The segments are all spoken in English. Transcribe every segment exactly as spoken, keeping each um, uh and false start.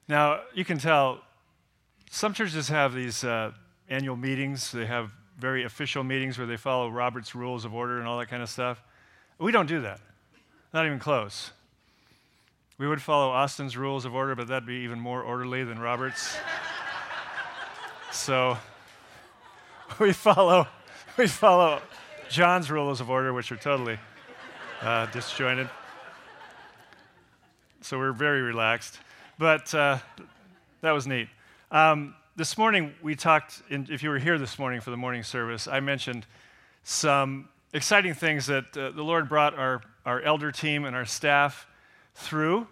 Now, you can tell some churches have these uh, annual meetings. They have very official meetings where they follow Robert's Rules of Order and all that kind of stuff. We don't do that. Not even close. We would follow Austin's Rules of Order, but that'd be even more orderly than Robert's. So we follow we follow John's Rules of Order, which are totally uh, disjointed. So we're very relaxed. But uh, that was neat. Um, this morning we talked, in, if you were here this morning for the morning service, I mentioned some exciting things that uh, the Lord brought our, our elder team and our staff through.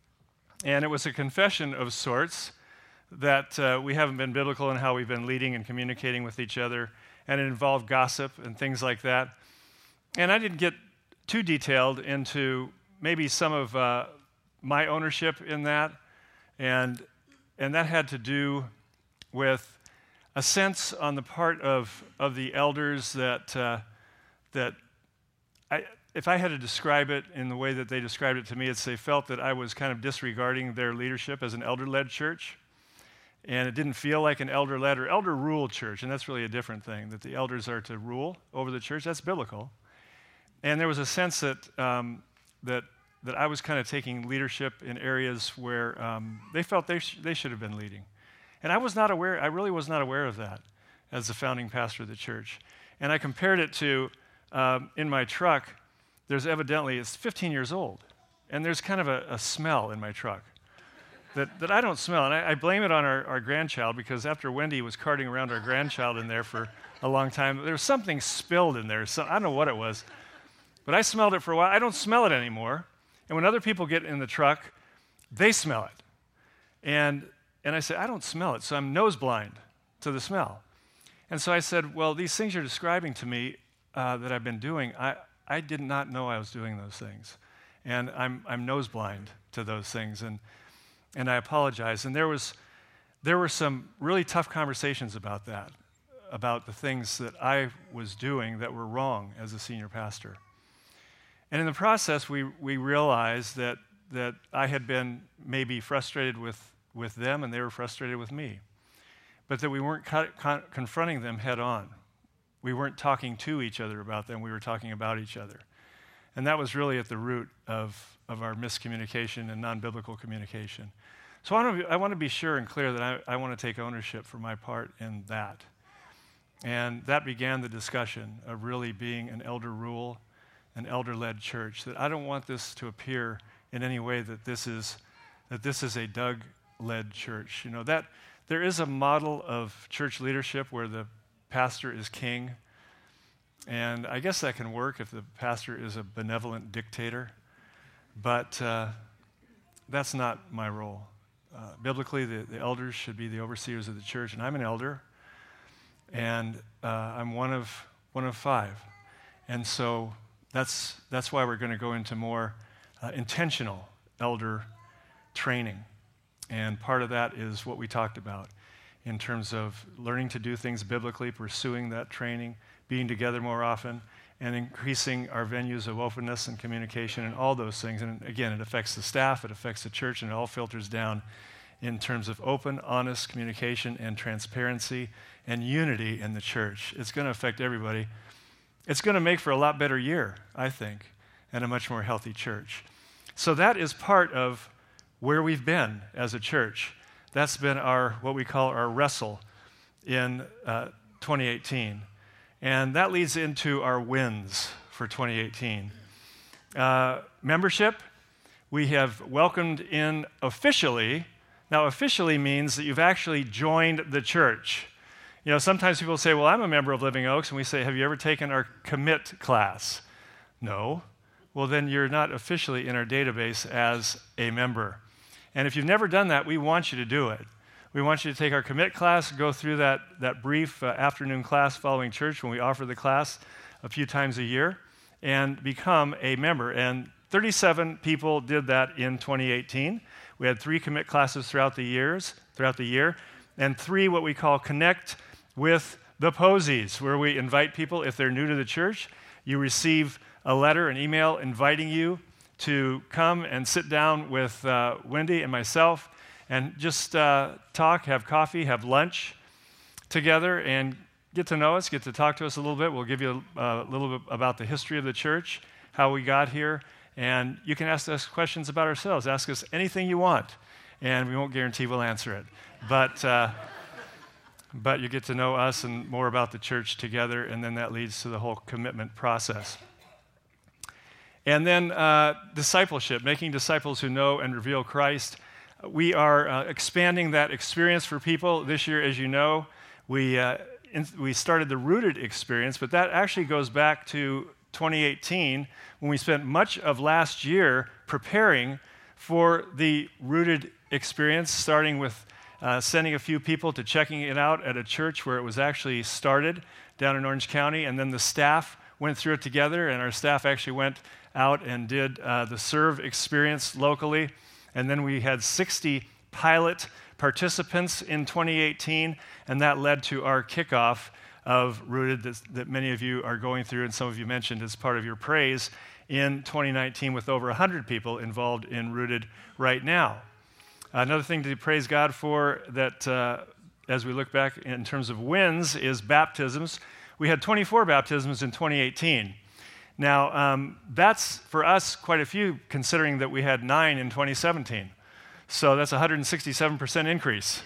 And it was a confession of sorts that uh, we haven't been biblical in how we've been leading and communicating with each other. And it involved gossip and things like that. And I didn't get too detailed into maybe some of uh, my ownership in that. And and that had to do with a sense on the part of, of the elders that uh, that I, if I had to describe it in the way that they described it to me, it's they felt that I was kind of disregarding their leadership as an elder-led church. And it didn't feel like an elder-led or elder-ruled church, and that's really a different thing, that the elders are to rule over the church. That's biblical. And there was a sense that um, that that I was kind of taking leadership in areas where um, they felt they sh- they should have been leading. And I was not aware, I really was not aware of that as the founding pastor of the church. And I compared it to, um, in my truck, there's evidently, it's fifteen years old, and there's kind of a, a smell in my truck that, that I don't smell. And I, I blame it on our, our grandchild, because after Wendy was carting around our grandchild in there for a long time, there was something spilled in there. So I don't know what it was. But I smelled it for a while. I don't smell it anymore. And when other people get in the truck, they smell it. And and I said, I don't smell it, so I'm nose blind to the smell. And so I said, well, these things you're describing to me uh, that I've been doing, I, I did not know I was doing those things. And I'm I'm nose blind to those things, and and I apologize. And there was there were some really tough conversations about that, about the things that I was doing that were wrong as a senior pastor. And in the process, we we realized that that I had been maybe frustrated with, with them, and they were frustrated with me, but that we weren't co- con- confronting them head on. We weren't talking to each other about them. We were talking about each other. And that was really at the root of, of our miscommunication and non-biblical communication. So I want to be, I want to be sure and clear that I, I want to take ownership for my part in that. And that began the discussion of really being an elder rule, an elder-led church, that I don't want this to appear in any way that this is that this is a Doug-led church. You know, that there is a model of church leadership where the pastor is king, and I guess that can work if the pastor is a benevolent dictator, but uh, that's not my role. Uh, biblically, the, the elders should be the overseers of the church, and I'm an elder, and uh, I'm one of one of five, and so That's that's why we're going to go into more uh, intentional elder training. And part of that is what we talked about in terms of learning to do things biblically, pursuing that training, being together more often, and increasing our venues of openness and communication and all those things. And again, it affects the staff, it affects the church, and it all filters down in terms of open, honest communication and transparency and unity in the church. It's going to affect everybody. It's going to make for a lot better year, I think, and a much more healthy church. So that is part of where we've been as a church. That's been our, what we call our wrestle in uh, twenty eighteen. And that leads into our wins for twenty eighteen. Uh, membership, we have welcomed in officially. Now, officially means that you've actually joined the church. You know, sometimes people say, well, I'm a member of Living Oaks, and we say, have you ever taken our commit class? No. Well, then you're not officially in our database as a member. And if you've never done that, we want you to do it. We want you to take our commit class, go through that, that brief uh, afternoon class following church when we offer the class a few times a year, and become a member. And thirty-seven people did that in twenty eighteen. We had three commit classes throughout the years, throughout the year, and three what we call Connect with the Posies, where we invite people, if they're new to the church, you receive a letter, an email inviting you to come and sit down with uh, Wendy and myself and just uh, talk, have coffee, have lunch together, and get to know us, get to talk to us a little bit. We'll give you a, a little bit about the history of the church, how we got here, and you can ask us questions about ourselves. Ask us anything you want, and we won't guarantee we'll answer it. But uh, but you get to know us and more about the church together, and then that leads to the whole commitment process. And then uh, discipleship, making disciples who know and reveal Christ. We are uh, expanding that experience for people. This year, as you know, we uh, in, we started the Rooted experience, but that actually goes back to twenty eighteen, when we spent much of last year preparing for the Rooted experience, starting with uh, sending a few people to checking it out at a church where it was actually started down in Orange County, and then the staff went through it together, and our staff actually went out and did uh, the Serve experience locally, and then we had sixty pilot participants in twenty eighteen, and that led to our kickoff of Rooted that, that many of you are going through, and some of you mentioned as part of your praise, in twenty nineteen with over one hundred people involved in Rooted right now. Another thing to praise God for that uh, as we look back in terms of wins is baptisms. We had twenty-four baptisms in twenty eighteen. Now, um, that's for us quite a few, considering that we had nine in twenty seventeen. So that's a one hundred sixty-seven percent increase.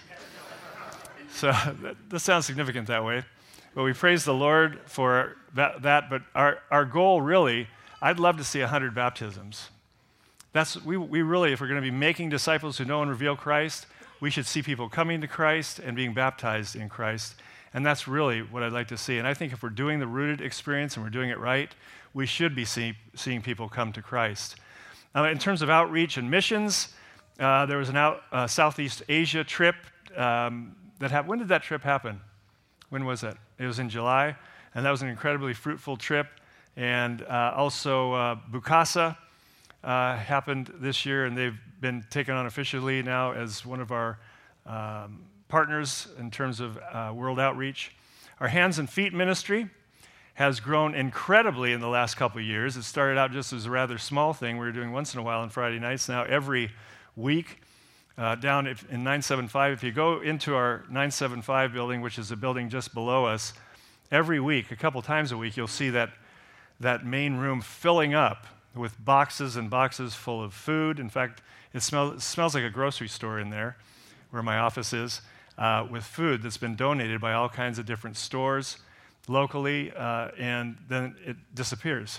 So that, that sounds significant that way. But we praise the Lord for that, that. But our, our goal really, I'd love to see one hundred baptisms. That's we, we really, if we're going to be making disciples who know and reveal Christ, we should see people coming to Christ and being baptized in Christ. And that's really what I'd like to see. And I think if we're doing the Rooted experience and we're doing it right, we should be see, seeing people come to Christ. Uh, in terms of outreach and missions, uh, there was an out, uh, Southeast Asia trip um, that happened. When did that trip happen? When was it? It was in July, and that was an incredibly fruitful trip. And uh, also uh, Bukasa uh, happened this year, and they've been taken on officially now as one of our um, partners in terms of uh, world outreach. Our Hands and Feet ministry has grown incredibly in the last couple of years. It started out just as a rather small thing we were doing once in a while on Friday nights. Now every week uh, down if, in nine seventy-five, if you go into our nine seventy-five building, which is a building just below us, every week, a couple times a week, you'll see that, that main room filling up with boxes and boxes full of food. In fact, it, smell, it smells like a grocery store in there where my office is, uh, with food that's been donated by all kinds of different stores locally, uh, and then it disappears.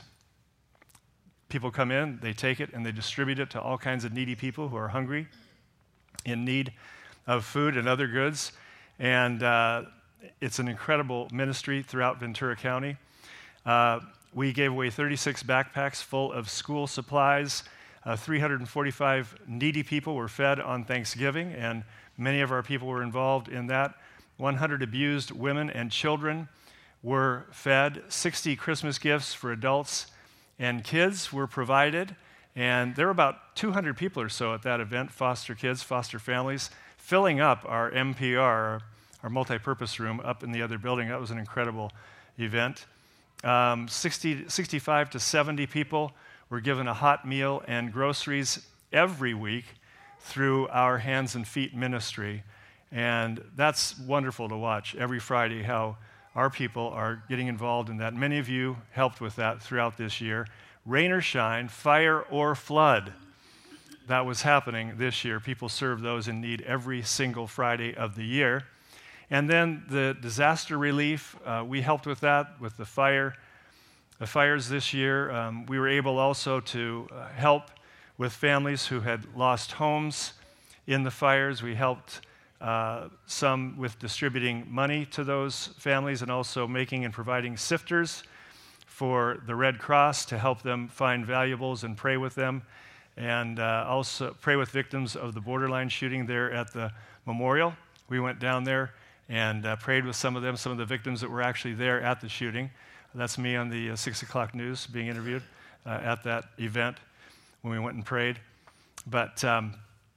People come in, they take it, and they distribute it to all kinds of needy people who are hungry, in need of food and other goods. And uh, it's an incredible ministry throughout Ventura County. Uh, we gave away thirty-six backpacks full of school supplies. Uh, three hundred forty-five needy people were fed on Thanksgiving, and many of our people were involved in that. one hundred abused women and children were fed. sixty Christmas gifts for adults and kids were provided. And there were about two hundred people or so at that event, foster kids, foster families, filling up our M P R, our, our multi-purpose room up in the other building. That was an incredible event. Um, sixty, sixty-five to seventy people were given a hot meal and groceries every week through our Hands and Feet ministry. And that's wonderful to watch every Friday how our people are getting involved in that. Many of you helped with that throughout this year. Rain or shine, fire or flood, that was happening this year. People served those in need every single Friday of the year. And then the disaster relief, uh, we helped with that, with the fire, the fires this year. Um, we were able also to uh, help with families who had lost homes in the fires. We helped uh, some with distributing money to those families and also making and providing sifters for the Red Cross to help them find valuables and pray with them, and uh, also pray with victims of the borderline shooting there at the memorial. We went down there and uh, prayed with some of them, some of the victims that were actually there at the shooting. That's me on the uh, six o'clock news being interviewed uh, at that event when we went and prayed. But um,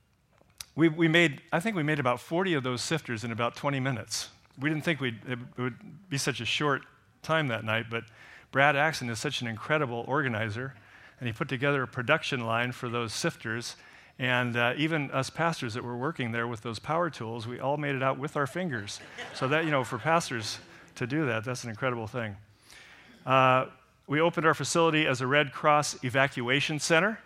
we, we made, I think we made about forty of those sifters in about twenty minutes. We didn't think we'd, it would be such a short time that night, but Brad Axon is such an incredible organizer, and he put together a production line for those sifters, And uh, even us pastors that were working there with those power tools, we all made it out with our fingers. So that, you know, for pastors to do that, that's an incredible thing. Uh, we opened our facility as a Red Cross evacuation center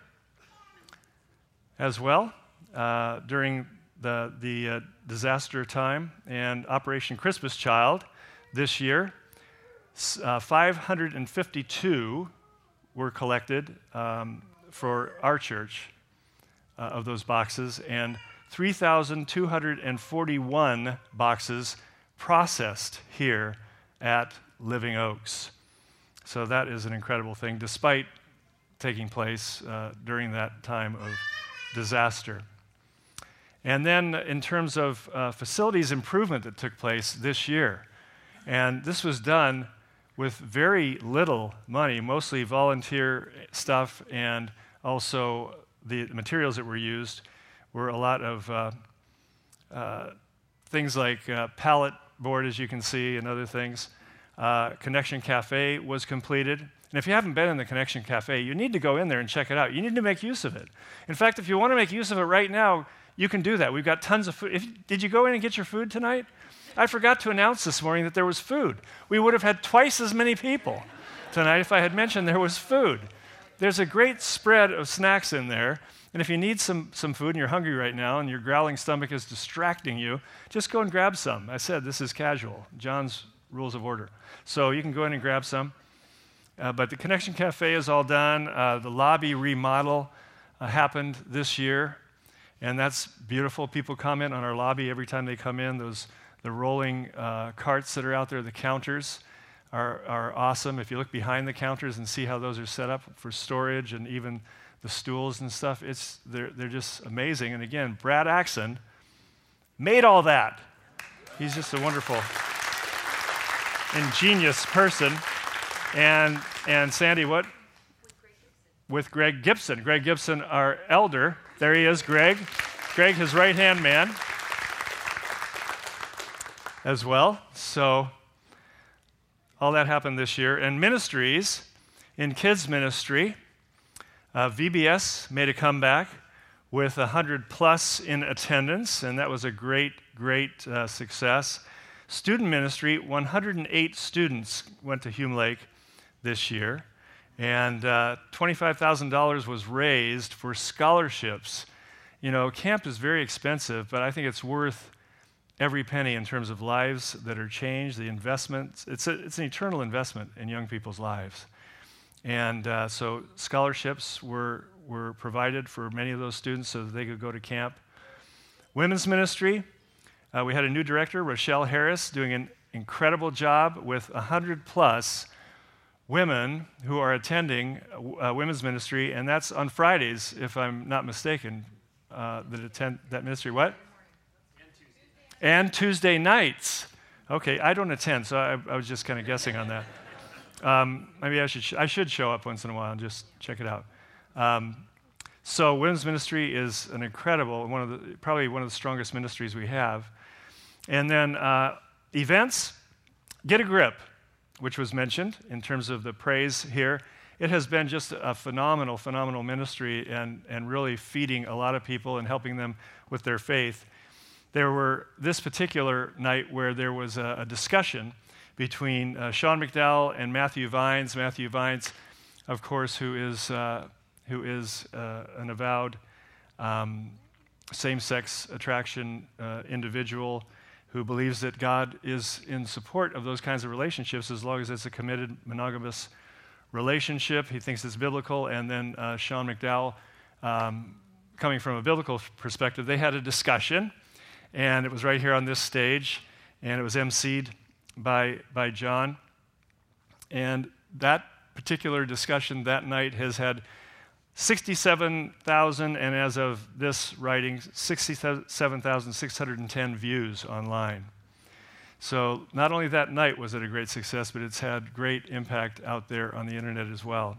as well uh, during the, the uh, disaster time. And Operation Christmas Child this year, uh, five hundred fifty-two were collected um, for our church uh, of those boxes, and three thousand two hundred forty-one boxes processed here at Living Oaks. So that is an incredible thing, despite taking place uh, during that time of disaster. And then in terms of uh, facilities improvement that took place this year, and this was done with very little money, mostly volunteer stuff, and also the materials that were used were a lot of uh, uh, things like uh, pallet board, as you can see, and other things. Uh, Connection Cafe was completed. And if you haven't been in the Connection Cafe, you need to go in there and check it out. You need to make use of it. In fact, if you want to make use of it right now, you can do that. We've got tons of food. If, did you go in and get your food tonight? I forgot to announce this morning that there was food. We would have had twice as many people tonight if I had mentioned there was food. There's a great spread of snacks in there. And if you need some, some food and you're hungry right now and your growling stomach is distracting you, just go and grab some. I said this is casual. John's rules of order. So you can go in and grab some. Uh, but the Connection Cafe is all done. Uh, the lobby remodel uh, happened this year, and that's beautiful. People comment on our lobby every time they come in. Those the rolling uh, carts that are out there, the counters, are, are awesome. If you look behind the counters and see how those are set up for storage and even the stools and stuff, it's they're, they're just amazing. And again, Brad Axon made all that. He's just a wonderful, ingenious person. And and Sandy, what? With Greg Gibson. Greg Gibson, our elder. There he is, Greg. Greg, his right-hand man as well. So all that happened this year. And ministries, in kids ministry, uh, V B S made a comeback with one hundred plus in attendance, and that was a great, great uh, success. Student ministry, one hundred eight students went to Hume Lake this year, and uh, twenty-five thousand dollars was raised for scholarships. You know, camp is very expensive, but I think it's worth every penny in terms of lives that are changed, the investments. It's, a, it's an eternal investment in young people's lives. And uh, so scholarships were, were provided for many of those students so that they could go to camp. Women's ministry, uh, we had a new director, Rochelle Harris, doing an incredible job with one hundred plus women who are attending uh, women's ministry, and that's on Fridays, if I'm not mistaken, uh, that attend that ministry. What? And Tuesday, and Tuesday nights. Okay, I don't attend, so I, I was just kind of guessing on that. Um, maybe I should sh- I should show up once in a while and just check it out. Um, so women's ministry is an incredible, one of the probably one of the strongest ministries we have. And then uh, events, Get a Grip, which was mentioned in terms of the praise here. It has been just a phenomenal, phenomenal ministry and, and really feeding a lot of people and helping them with their faith. There were this particular night where there was a, a discussion between uh, Sean McDowell and Matthew Vines. Matthew Vines, of course, who is, uh, who is uh, an avowed um, same-sex attraction uh, individual who believes that God is in support of those kinds of relationships as long as it's a committed monogamous relationship. He thinks it's biblical. And then uh, Sean McDowell, um, coming from a biblical perspective, they had a discussion, and it was right here on this stage, and it was emceed by, by John. And that particular discussion that night has had sixty-seven thousand, and as of this writing, sixty-seven thousand six hundred ten views online. So not only that night was it a great success, but it's had great impact out there on the internet as well.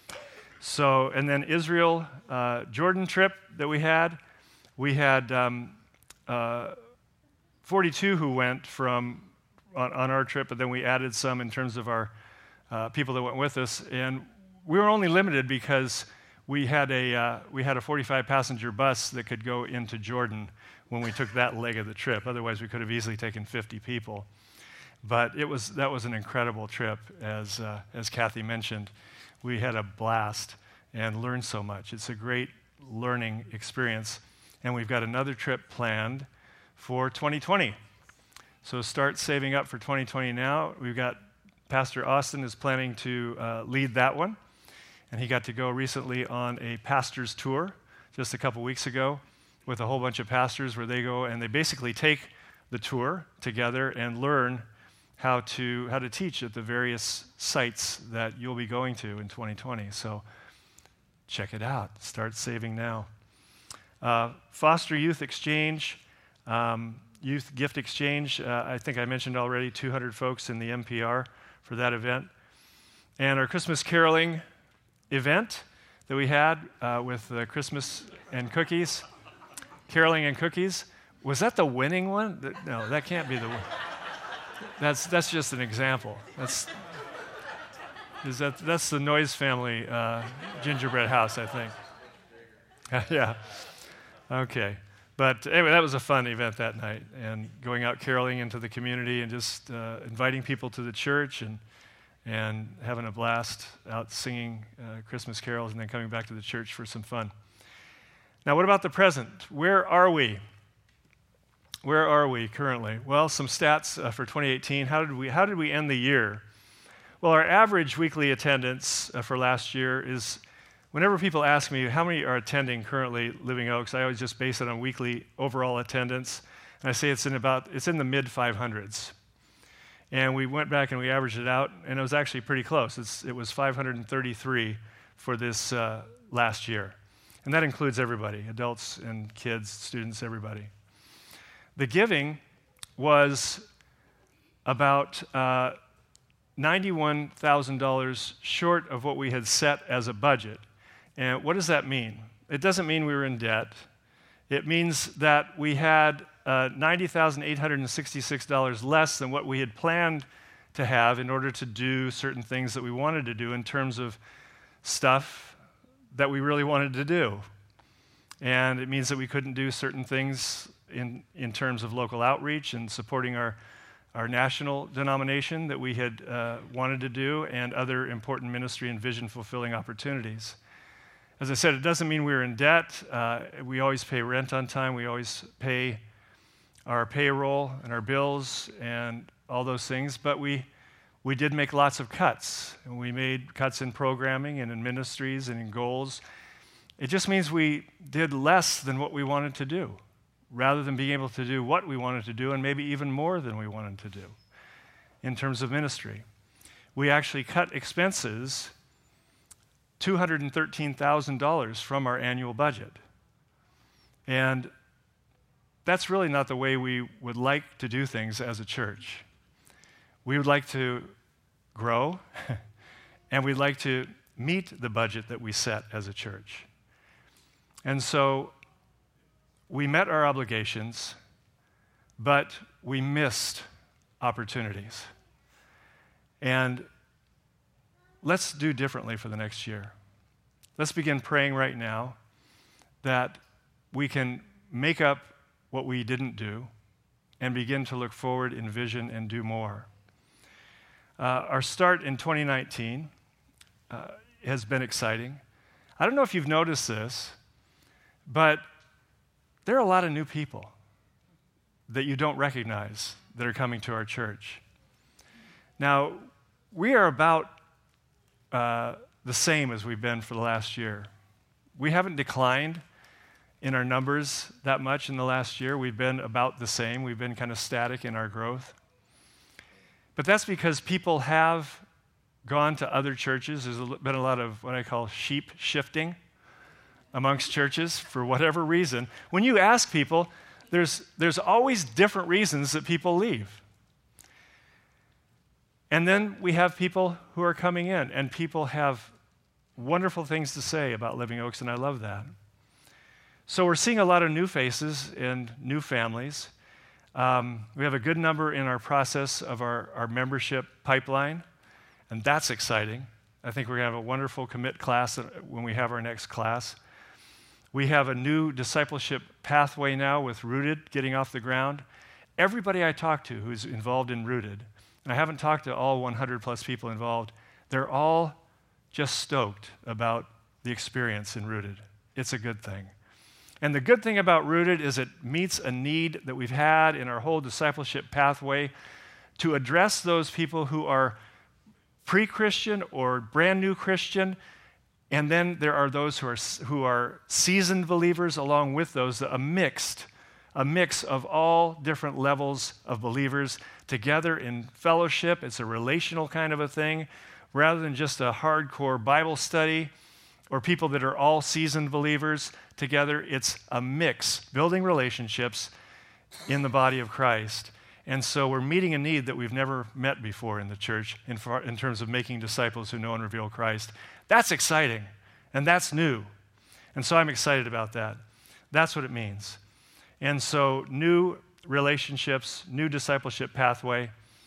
So, and then Israel, uh, Jordan trip that we had, we had um, uh, forty-two who went from on, on our trip, but then we added some in terms of our uh, people that went with us, and we were only limited because we had a uh, we had a forty-five passenger bus that could go into Jordan when we took that leg of the trip. Otherwise, we could have easily taken fifty people. But it was that was an incredible trip, as uh, as Kathy mentioned. We had a blast and learned so much. It's a great learning experience. And we've got another trip planned for twenty twenty. So start saving up for twenty twenty now. We've got Pastor Austin is planning to uh, lead that one. And he got to go recently on a pastor's tour just a couple weeks ago with a whole bunch of pastors where they go and they basically take the tour together and learn how to how to teach at the various sites that you'll be going to in twenty twenty. So check it out. Start saving now. Uh, Foster Youth Exchange, um, Youth Gift Exchange. Uh, I think I mentioned already two hundred folks in the M P R for that event. And our Christmas caroling event that we had uh, with uh, Christmas and cookies, caroling and cookies. Was that the winning one? Th- no, that can't be the one. That's that's just an example. That's is that that's the Noyes family uh, gingerbread house, I think. Yeah. Okay. But anyway, that was a fun event that night, and going out caroling into the community and just uh, inviting people to the church and and having a blast out singing uh, Christmas carols and then coming back to the church for some fun. Now, what about the present? Where are we? Where are we currently? Well, some stats uh, for twenty eighteen. How did we how did we end the year? Well, our average weekly attendance uh, for last year is, whenever people ask me how many are attending currently Living Oaks, I always just base it on weekly overall attendance, and I say it's in about it's in the mid five hundreds. And we went back and we averaged it out, and it was actually pretty close. It's, it was five hundred thirty-three for this uh, last year, and that includes everybody, adults and kids, students, everybody. The giving was about uh, ninety-one thousand dollars short of what we had set as a budget. And what does that mean? It doesn't mean we were in debt. It means that we had uh, ninety thousand eight hundred sixty-six dollars less than what we had planned to have in order to do certain things that we wanted to do in terms of stuff that we really wanted to do. And it means that we couldn't do certain things in, in terms of local outreach and supporting our, our national denomination that we had uh, wanted to do, and other important ministry and vision-fulfilling opportunities. As I said, it doesn't mean we're in debt. Uh, we always pay rent on time. We always pay our payroll and our bills and all those things. But we we did make lots of cuts. And we made cuts in programming and in ministries and in goals. It just means we did less than what we wanted to do, rather than being able to do what we wanted to do and maybe even more than we wanted to do in terms of ministry. We actually cut expenses two hundred thirteen thousand dollars from our annual budget. And that's really not the way we would like to do things as a church. We would like to grow, and we'd like to meet the budget that we set as a church. And so we met our obligations, but we missed opportunities. And let's do differently for the next year. Let's begin praying right now that we can make up what we didn't do and begin to look forward in vision and do more. Uh, our start in twenty nineteen uh, has been exciting. I don't know if you've noticed this, but there are a lot of new people that you don't recognize that are coming to our church. Now, we are about uh, the same as we've been for the last year. We haven't declined in our numbers that much in the last year. We've been about the same. We've been kind of static in our growth. But that's because people have gone to other churches. There's been a lot of what I call sheep shifting amongst churches for whatever reason. When you ask people, there's, there's always different reasons that people leave. And then we have people who are coming in, and people have wonderful things to say about Living Oaks, and I love that. So we're seeing a lot of new faces and new families. Um, we have a good number in our process of our, our membership pipeline, and that's exciting. I think we're going to have a wonderful commit class when we have our next class. We have a new discipleship pathway now with Rooted getting off the ground. Everybody I talk to who's involved in Rooted, and I haven't talked to all one hundred plus people involved, they're all just stoked about the experience in Rooted. It's a good thing. And the good thing about Rooted is it meets a need that we've had in our whole discipleship pathway to address those people who are pre-Christian or brand new Christian, and then there are those who are who are seasoned believers along with those, a mixed, a mix of all different levels of believers together in fellowship. It's a relational kind of a thing, rather than just a hardcore Bible study or people that are all seasoned believers together. It's a mix, building relationships in the body of Christ. And so we're meeting a need that we've never met before in the church in, far, in terms of making disciples who know and reveal Christ. That's exciting, and that's new. And so I'm excited about that. That's what it means. And so new relationships, new discipleship pathway,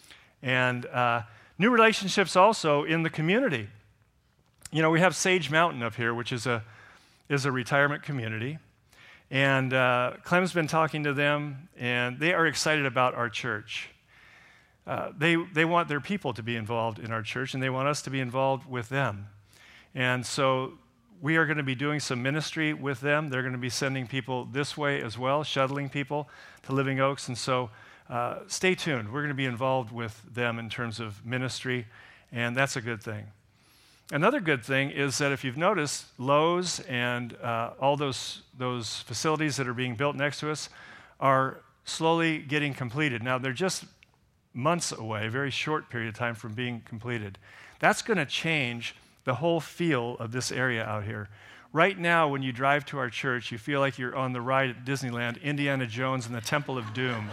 and uh, new relationships also in the community. You know, we have Sage Mountain up here, which is a is a retirement community. And uh, Clem's been talking to them, and they are excited about our church. Uh, they they want their people to be involved in our church, and they want us to be involved with them. And so we are going to be doing some ministry with them. They're going to be sending people this way as well, shuttling people to Living Oaks. And so uh, stay tuned. We're going to be involved with them in terms of ministry, and that's a good thing. Another good thing is that if you've noticed, Lowe's and uh, all those those facilities that are being built next to us are slowly getting completed. Now, they're just months away, a very short period of time from being completed. That's going to change the whole feel of this area out here. Right now, when you drive to our church, you feel like you're on the ride at Disneyland, Indiana Jones and the Temple of Doom.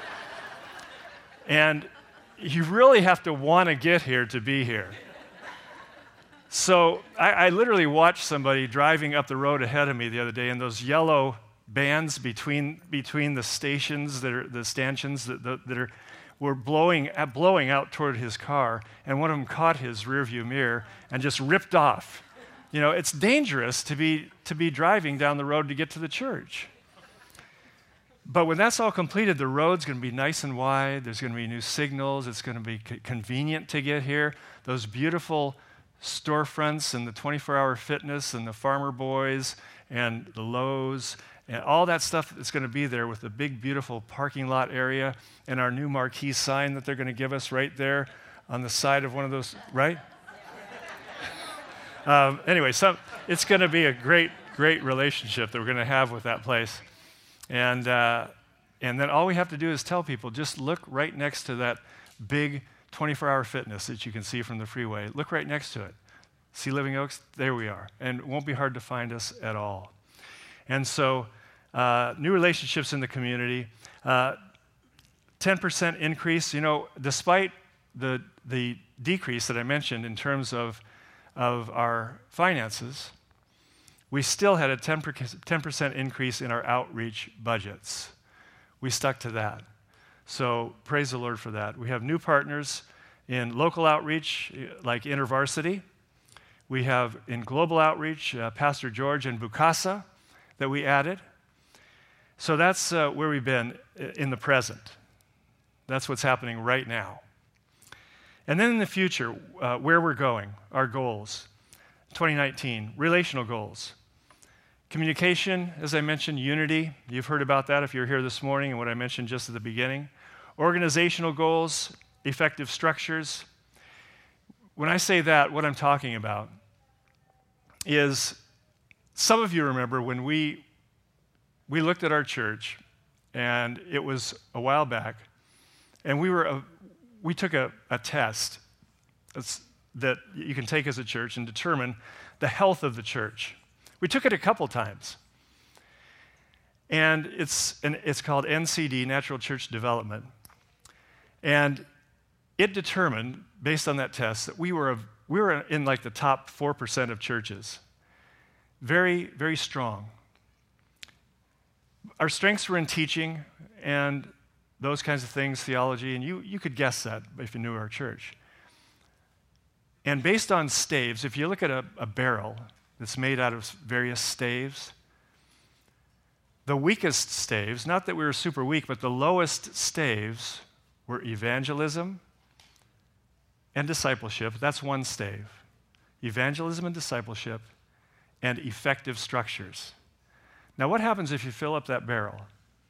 And you really have to want to get here to be here. So I, I literally watched somebody driving up the road ahead of me the other day, and those yellow bands between between the stations that are the stanchions that, that, that are were blowing blowing out toward his car, and one of them caught his rearview mirror and just ripped off. You know, it's dangerous to be to be driving down the road to get to the church. But when that's all completed, the road's going to be nice and wide. There's going to be new signals. It's going to be c- convenient to get here. Those beautiful storefronts and the twenty-four hour fitness and the Farmer Boys and the Lowe's and all that stuff that's going to be there with the big, beautiful parking lot area and our new marquee sign that they're going to give us right there on the side of one of those, right? um, anyway, so it's going to be a great, great relationship that we're going to have with that place. And, uh, and then all we have to do is tell people, just look right next to that big twenty-four hour fitness that you can see from the freeway. Look right next to it. See Living Oaks? There we are. And it won't be hard to find us at all. And so, uh, new relationships in the community. Uh, ten percent increase. You know, despite the the decrease that I mentioned in terms of, of our finances, we still had a ten percent increase in our outreach budgets. We stuck to that. So praise the Lord for that. We have new partners in local outreach, like InterVarsity. We have in global outreach, uh, Pastor George and Bukasa that we added. So that's uh, where we've been in the present. That's what's happening right now. And then in the future, uh, where we're going, our goals. twenty nineteen, relational goals. Communication, as I mentioned, unity. You've heard about that if you're here this morning and what I mentioned just at the beginning. Organizational goals, effective structures. When I say that, what I'm talking about is, some of you remember when we we looked at our church, and it was a while back, and we were a, we took a, a test that you can take as a church and determine the health of the church. We took it a couple times. And it's an, it's called N C D, Natural Church Development. And it determined, based on that test, that we were a, we were in like the top four percent of churches. Very, very strong. Our strengths were in teaching and those kinds of things, theology, and you, you could guess that if you knew our church. And based on staves, if you look at a, a barrel that's made out of various staves, the weakest staves, not that we were super weak, but the lowest staves were evangelism and discipleship. That's one stave. Evangelism and discipleship and effective structures. Now, what happens if you fill up that barrel?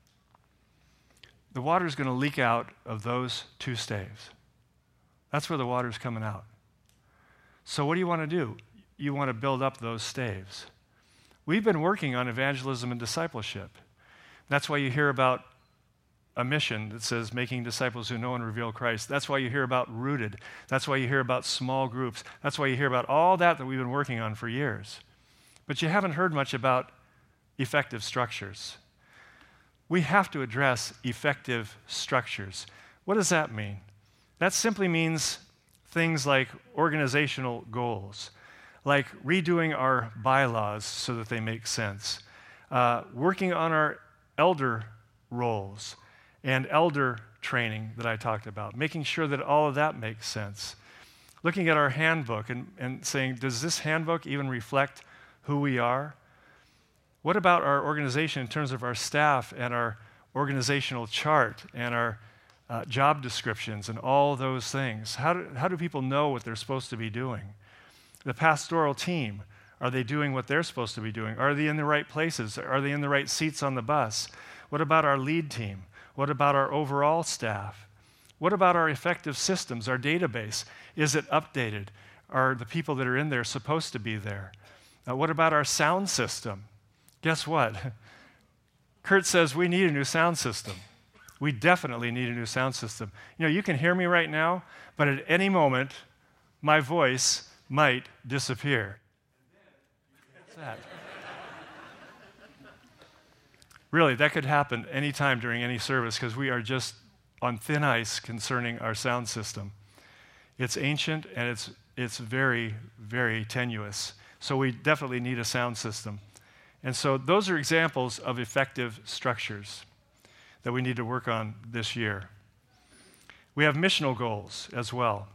The water is going to leak out of those two staves. That's where the water is coming out. So what do you want to do? You want to build up those staves. We've been working on evangelism and discipleship. That's why you hear about a mission that says making disciples who know and reveal Christ. That's why you hear about Rooted. That's why you hear about small groups. That's why you hear about all that that we've been working on for years. But you haven't heard much about effective structures. We have to address effective structures. What does that mean? That simply means things like organizational goals, like redoing our bylaws so that they make sense, uh, working on our elder roles and elder training that I talked about, making sure that all of that makes sense, looking at our handbook and, and saying, does this handbook even reflect who we are? What about our organization in terms of our staff and our organizational chart and our uh, job descriptions and all those things? How do, how do people know what they're supposed to be doing? The pastoral team, are they doing what they're supposed to be doing? Are they in the right places? Are they in the right seats on the bus? What about our lead team? What about our overall staff? What about our effective systems, our database? Is it updated? Are the people that are in there supposed to be there? Uh, what about our sound system? Guess what? Kurt says we need a new sound system. We definitely need a new sound system. You know, you can hear me right now, but at any moment, my voice might disappear. What's that? Really, that could happen anytime during any service because we are just on thin ice concerning our sound system. It's ancient and it's it's very, very tenuous. So we definitely need a sound system. And so those are examples of effective structures that we need to work on this year. We have missional goals as well.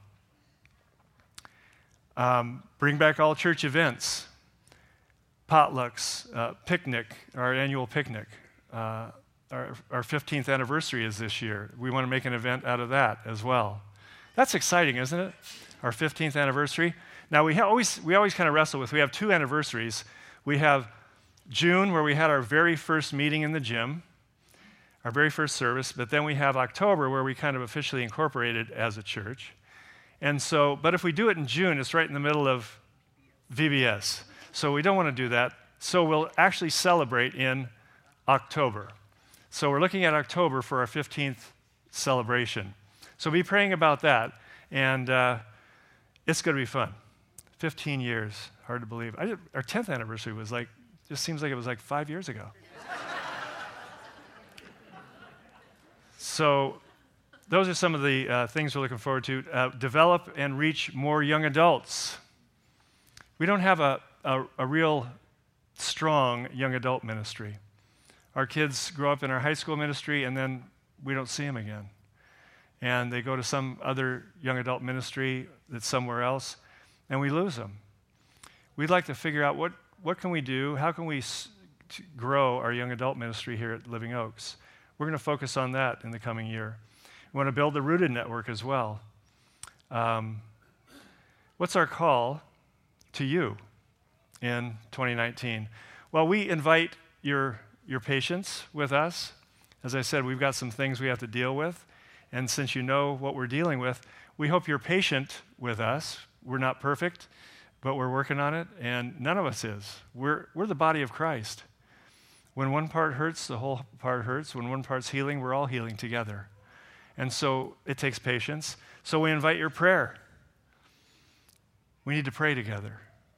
Um, bring back all church events, potlucks, uh, picnic, our annual picnic. Uh, our, our fifteenth anniversary is this year. We want to make an event out of that as well. That's exciting, isn't it? Our fifteenth anniversary. Now, we ha- always we always kind of wrestle with, we have two anniversaries. We have June, where we had our very first meeting in the gym, our very first service, but then we have October, where we kind of officially incorporated as a church. And so, but if we do it in June, it's right in the middle of V B S. So we don't want to do that. So we'll actually celebrate in October. So we're looking at October for our fifteenth celebration. So be praying about that, and uh, it's going to be fun. fifteen years, hard to believe. I did, our tenth anniversary was like, just seems like it was like five years ago. So those are some of the uh, things we're looking forward to. Uh, develop and reach more young adults. We don't have a, a, a real strong young adult ministry. Our kids grow up in our high school ministry, and then we don't see them again. And they go to some other young adult ministry that's somewhere else, and we lose them. We'd like to figure out what, what can we do, how can we s- grow our young adult ministry here at Living Oaks. We're going to focus on that in the coming year. We want to build the Rooted network as well. Um, what's our call to you in twenty nineteen? Well, we invite your, your patience with us. As I said, we've got some things we have to deal with. And since you know what we're dealing with, we hope you're patient with us. We're not perfect, but we're working on it, and none of us is. We're, we're the body of Christ. When one part hurts, the whole part hurts. When one part's healing, we're all healing together. And so it takes patience. So we invite your prayer. We need to pray together.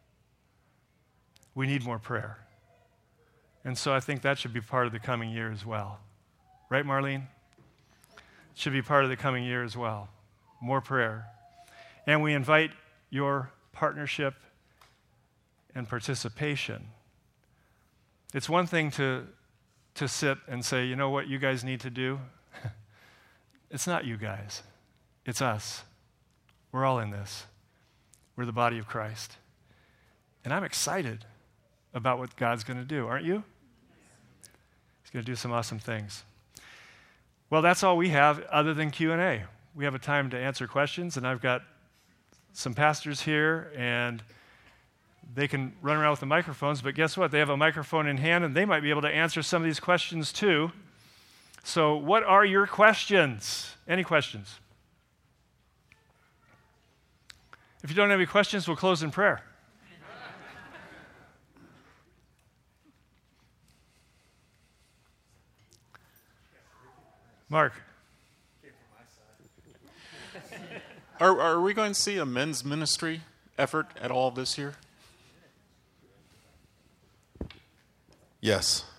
We need more prayer. And so I think that should be part of the coming year as well. Right, Marlene? It should be part of the coming year as well. More prayer. And we invite your partnership and participation. It's one thing to, to sit and say, you know what you guys need to do? It's not you guys. It's us. We're all in this. We're the body of Christ. And I'm excited about what God's going to do, aren't you? He's going to do some awesome things. Well, that's all we have other than Q and A. We have a time to answer questions, and I've got some pastors here, and they can run around with the microphones, but guess what? They have a microphone in hand, and they might be able to answer some of these questions too. So what are your questions? Any questions? If you don't have any questions, we'll close in prayer. Mark. Are, are we going to see a men's ministry effort at all this year? Yes.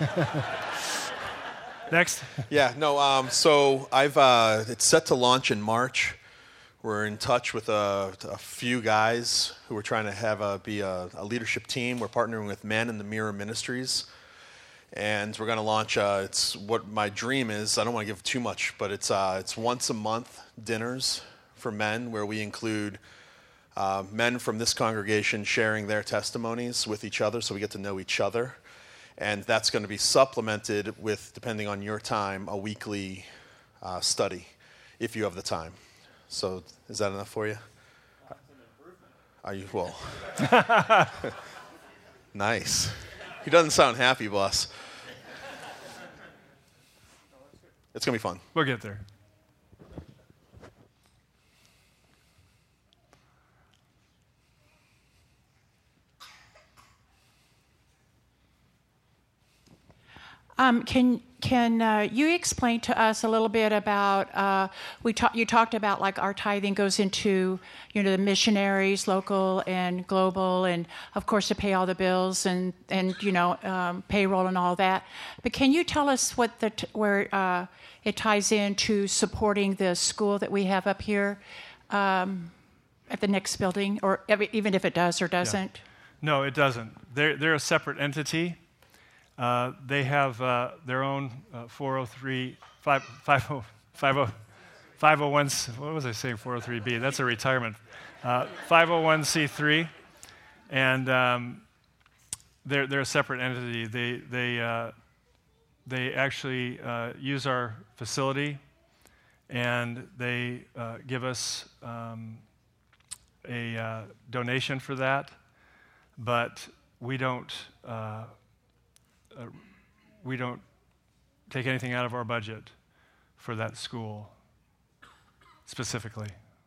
Next. Yeah, no, um, so I've, uh, it's set to launch in March. We're in touch with a, a few guys who are trying to have a, be a, a leadership team. We're partnering with Men in the Mirror Ministries. And we're going to launch, uh, it's what my dream is. I don't want to give too much, but it's uh, it's once a month dinners for men where we include uh, men from this congregation sharing their testimonies with each other so we get to know each other. And that's going to be supplemented with, depending on your time, a weekly uh, study if you have the time. So is that enough for you? Are you, well. Nice. He doesn't sound happy, boss. It's going to be fun. We'll get there. Um, can can uh, you explain to us a little bit about uh, we talk, you talked about like our tithing goes into you know the missionaries, local and global, and of course to pay all the bills and and you know um, payroll and all that. But can you tell us what the t- where uh, it ties into supporting the school that we have up here um, at the next building, or every, even if it does or doesn't? Yeah. No, it doesn't. They're they're a separate entity. Uh, they have uh, their own uh, four oh three, five oh one, what was I saying, four oh three B? That's a retirement. Uh, five oh one c three, and um, they're they're a separate entity. They they uh, they actually uh, use our facility, and they uh, give us um, a uh, donation for that, but we don't. Uh, Uh, we don't take anything out of our budget for that school specifically.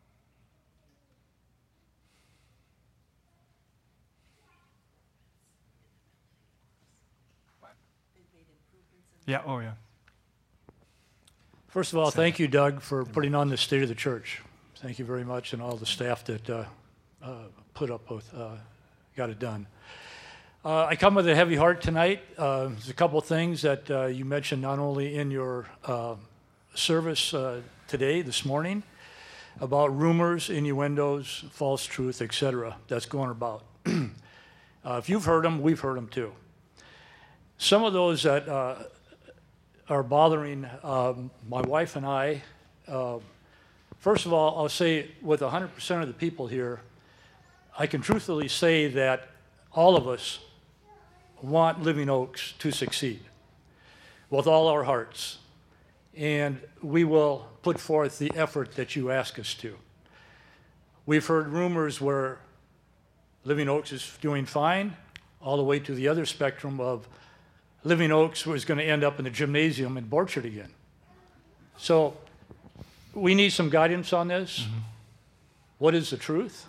What? Yeah, oh yeah. First of all, thank you, Doug, for putting on the State of the Church. Thank you very much, and all the staff that uh, uh, put up with, uh, got it done. Uh, I come with a heavy heart tonight. Uh, there's a couple of things that uh, you mentioned not only in your uh, service uh, today, this morning, about rumors, innuendos, false truth, et cetera, that's going about. uh, if you've heard them, we've heard them too. Some of those that uh, are bothering uh, my wife and I, uh, first of all, I'll say with one hundred percent of the people here, I can truthfully say that all of us want Living Oaks to succeed with all our hearts, and we will put forth the effort that you ask us to. We've heard rumors where Living Oaks is doing fine, all the way to the other spectrum of Living Oaks was going to end up in the gymnasium in Borchard again. So we need some guidance on this. Mm-hmm. What is the truth?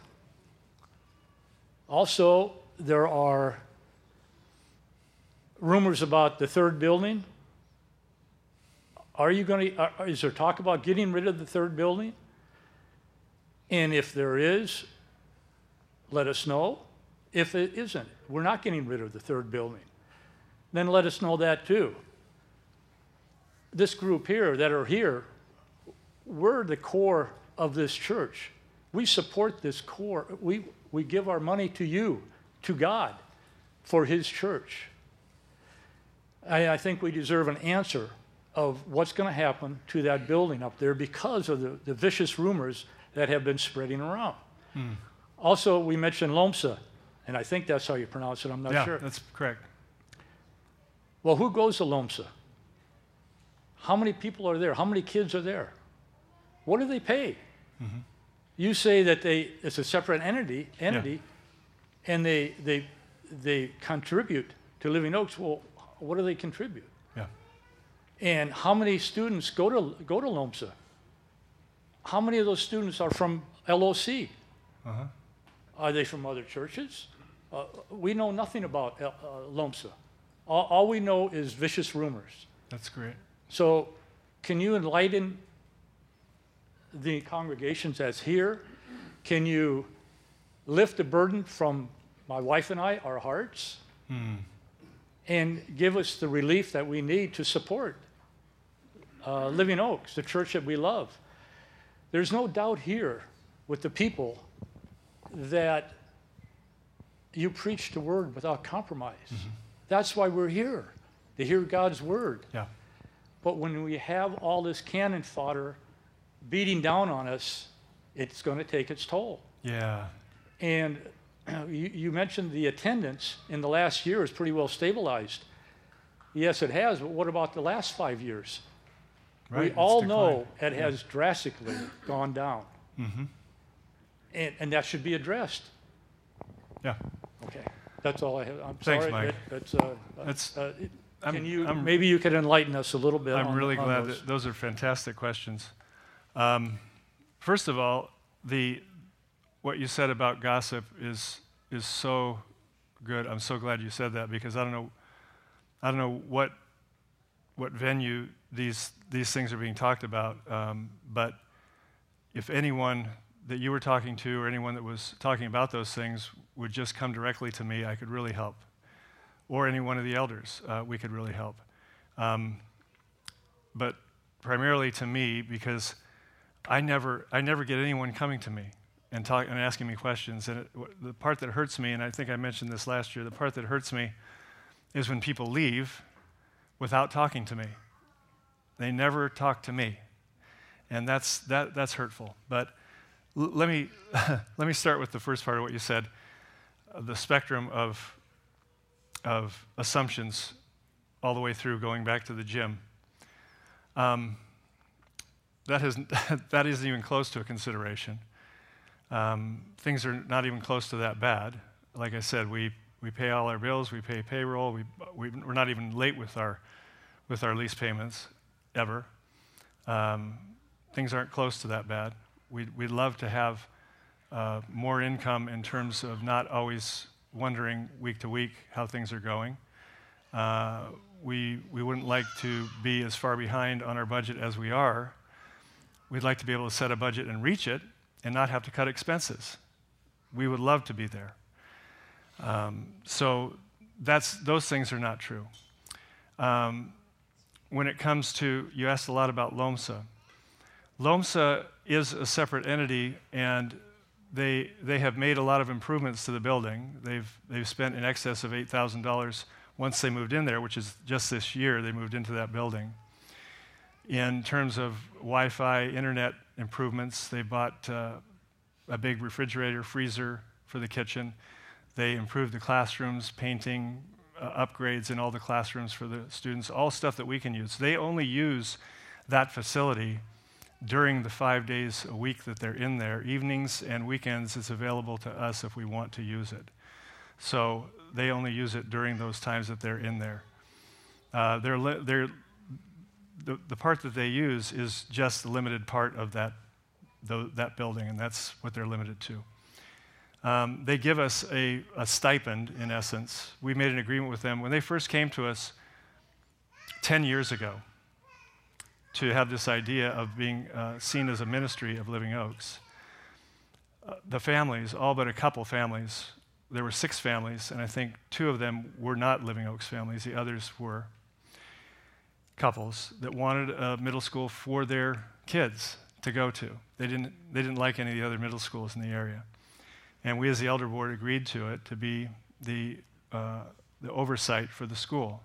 Also, there are rumors about the third building. Are you going to, is there talk about getting rid of the third building? And if there is, let us know. If it isn't, we're not getting rid of the third building, then let us know that too. This group here that are here, we're the core of this church. We support this core. We, we give our money to you, to God, for his church. I, I think we deserve an answer of what's going to happen to that building up there because of the, the vicious rumors that have been spreading around. Hmm. Also, we mentioned Lomsa, and I think that's how you pronounce it. I'm not yeah, sure. that's correct. Well, who goes to Lomsa? How many people are there? How many kids are there? What do they pay? Mm-hmm. You say that they it's a separate entity, entity, yeah. and they they they contribute to Living Oaks. Well, what do they contribute? Yeah. And how many students go to go to Lomsa? How many of those students are from L O C? Uh-huh. Are they from other churches? Uh, we know nothing about uh, Lomsa. All, all we know is vicious rumors. That's great. So, can you enlighten the congregations that's here? Can you lift the burden from my wife and I, our hearts, hmm. and give us the relief that we need to support uh, Living Oaks, the church that we love? There's no doubt here with the people that you preach the word without compromise. Mm-hmm. That's why we're here, to hear God's word. Yeah. But when we have all this cannon fodder beating down on us, it's going to take its toll. Yeah. And you, you mentioned the attendance in the last year is pretty well stabilized. Yes, it has, but what about the last five years? Right, we all declined. know it yeah. has drastically gone down. Mm-hmm. And, and that should be addressed. Yeah. Okay. That's all I have. I'm Thanks, sorry. Mike. That, that's, uh, That's, uh, it, I'm, can you, I'm, maybe you could enlighten us a little bit I'm on, really on glad those. that those are fantastic questions. Um, first of all, the what you said about gossip is is so good. I'm so glad you said that, because I don't know I don't know what what venue these these things are being talked about, um, but if anyone that you were talking to or anyone that was talking about those things would just come directly to me, I could really help. Or any one of the elders, uh, we could really help. Um, but primarily to me, because I never I never get anyone coming to me and talk and asking me questions. And it, the part that hurts me, and I think I mentioned this last year, the part that hurts me is when people leave without talking to me. They never talk to me. And that's that that's hurtful. But l- let me let me start with the first part of what you said, uh, the spectrum of of assumptions all the way through, going back to the gym. Um, that, has, that isn't even close to a consideration. Um, things are not even close to that bad. Like I said, we, we pay all our bills, we pay payroll, we, we, we're not even late with our, with our lease payments, ever. Um, things aren't close to that bad. We'd, we'd love to have uh, more income in terms of not always wondering week to week how things are going. Uh, we we wouldn't like to be as far behind on our budget as we are. We'd like to be able to set a budget and reach it and not have to cut expenses. We would love to be there. Um, so that's those things are not true. Um, when it comes to, you asked a lot about LOMSA. LOMSA is a separate entity, and They they have made a lot of improvements to the building. They've they've spent in excess of eight thousand dollars once they moved in there, which is just this year they moved into that building. In terms of Wi-Fi, internet improvements, they bought uh, a big refrigerator, freezer for the kitchen. They improved the classrooms, painting, uh, upgrades in all the classrooms for the students, all stuff that we can use. They only use that facility during the five days a week that they're in there. Evenings and weekends, it's available to us if we want to use it. So they only use it during those times that they're in there. Uh, they're li- they're, the, the part that they use is just the limited part of that, the, that building, and that's what they're limited to. Um, they give us a, a stipend, in essence. We made an agreement with them when they first came to us ten years ago, to have this idea of being uh, seen as a ministry of Living Oaks. Uh, the families, all but a couple families, there were six families, and I think two of them were not Living Oaks families. The others were couples that wanted a middle school for their kids to go to. They didn't, they didn't like any of the other middle schools in the area. And we as the elder board agreed to it to be the, uh, the oversight for the school.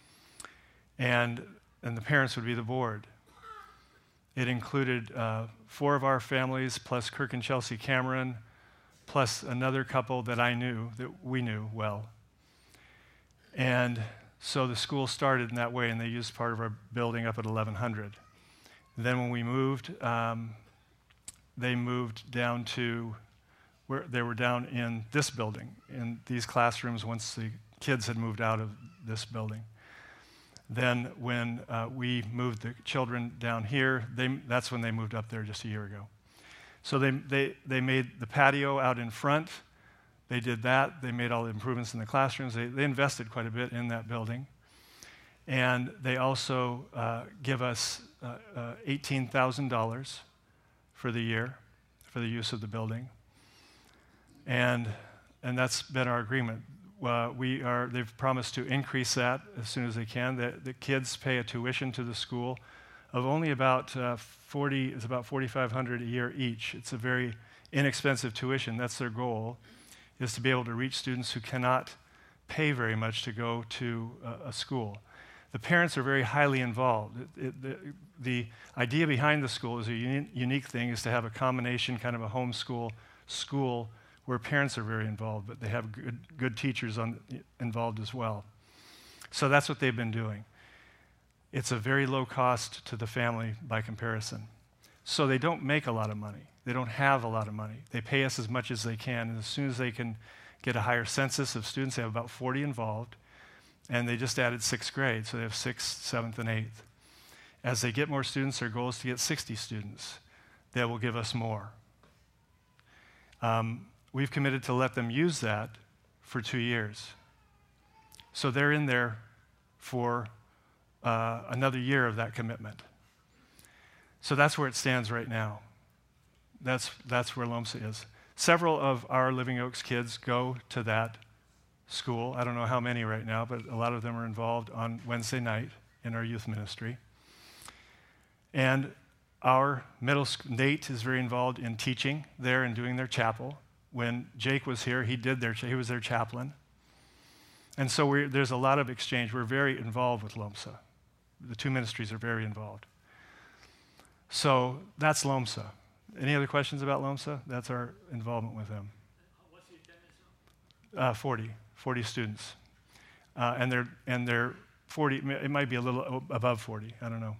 And, and the parents would be the board. It included uh, four of our families, plus Kirk and Chelsea Cameron, plus another couple that I knew, that we knew well. And so the school started in that way, and they used part of our building up at eleven hundred. Then when we moved, um, they moved down to where they were down in this building, in these classrooms once the kids had moved out of this building. Then when uh, we moved the children down here, they, that's when they moved up there just a year ago. So they, they, they made the patio out in front. They did that. They made all the improvements in the classrooms. They, they invested quite a bit in that building. And they also uh, give us uh, uh, eighteen thousand dollars for the year for the use of the building. And, and that's been our agreement. Uh, we are, they've promised to increase that as soon as they can. The, the kids pay a tuition to the school of only about uh, forty, it's about forty-five hundred dollars a year each. It's a very inexpensive tuition. That's their goal, is to be able to reach students who cannot pay very much to go to a, a school. The parents are very highly involved. It, it, the, the idea behind the school is a uni- unique thing, is to have a combination, kind of a homeschool school where parents are very involved, but they have good, good teachers on, involved as well. So that's what they've been doing. It's a very low cost to the family by comparison. So they don't make a lot of money. They don't have a lot of money. They pay us as much as they can, and as soon as they can get a higher census of students, they have about forty involved, and they just added sixth grade, so they have sixth, seventh, and eighth. As they get more students, their goal is to get sixty students. That will give us more. Um, we've committed to let them use that for two years. So they're in there for uh, another year of that commitment. So that's where it stands right now. That's, that's where LOMSA is. Several of our Living Oaks kids go to that school. I don't know how many right now, but a lot of them are involved on Wednesday night in our youth ministry. And our middle school, Nate is very involved in teaching there and doing their chapel. When Jake was here, he did their, he was their chaplain. And so we're, there's a lot of exchange. We're very involved with LOMSA. The two ministries are very involved. So that's LOMSA. Any other questions about LOMSA? That's our involvement with them. What's the attendance? Uh, forty, forty students. Uh, and they're, and they're forty, it might be a little above forty, I don't know.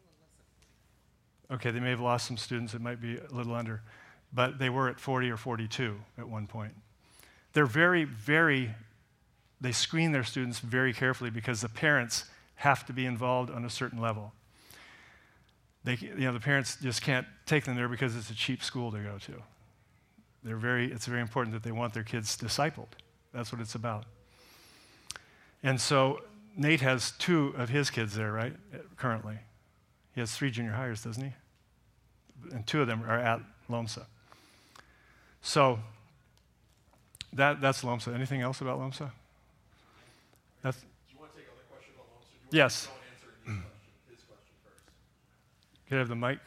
Okay, they may have lost some students, it might be a little under, but they were at forty or forty-two at one point. They're very, very, they screen their students very carefully because the parents have to be involved on a certain level. They, you know, the parents just can't take them there because it's a cheap school to go to. They're very, it's very important that they want their kids discipled. That's what it's about. And so Nate has two of his kids there, right, currently. He has three junior hires, doesn't he? And two of them are at LOMSA. So that, that's LOMSA. Anything else about LOMSA? That's, Do you want to take another question about LOMSA? Do you yes. want to answer his question, his question first? Can I have the mic?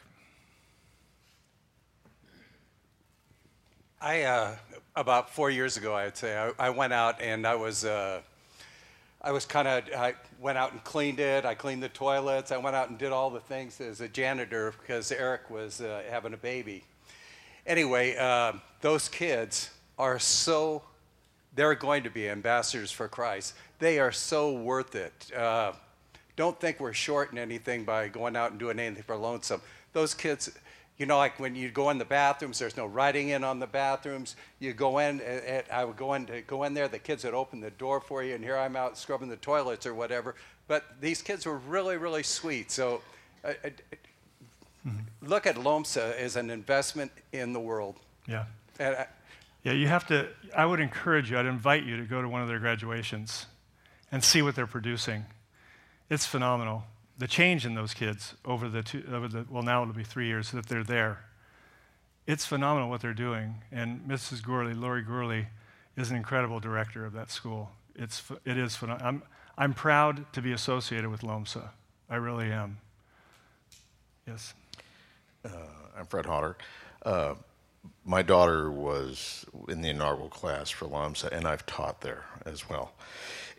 I, uh, about four years ago, I would say, I, I went out and I was, uh, I was kind of, I went out and cleaned it. I cleaned the toilets. I went out and did all the things as a janitor because Eric was uh, having a baby. Anyway, uh, those kids are so, they're going to be ambassadors for Christ. They are so worth it. Uh, don't think we're shorting anything by going out and doing anything for Lonesome. Those kids, you know, like when you go in the bathrooms, there's no writing in on the bathrooms. You go in, and, and I would go in to go in there. The kids would open the door for you, and here I'm out scrubbing the toilets or whatever. But these kids were really, really sweet. So uh, uh, mm-hmm. look at LOMSA as an investment in the world. Yeah. And I, Yeah, you have to, I would encourage you, I'd invite you to go to one of their graduations and see what they're producing. It's phenomenal. The change in those kids over the, two, over the well, now it'll be three years that they're there. It's phenomenal what they're doing. And Missus Gourley, Lori Gourley, is an incredible director of that school. It's, it is phenomenal. I'm, I'm proud to be associated with LOMSA. I really am. Yes? Uh, I'm Fred Hodder. Uh, my daughter was in the inaugural class for LOMSA, and I've taught there as well.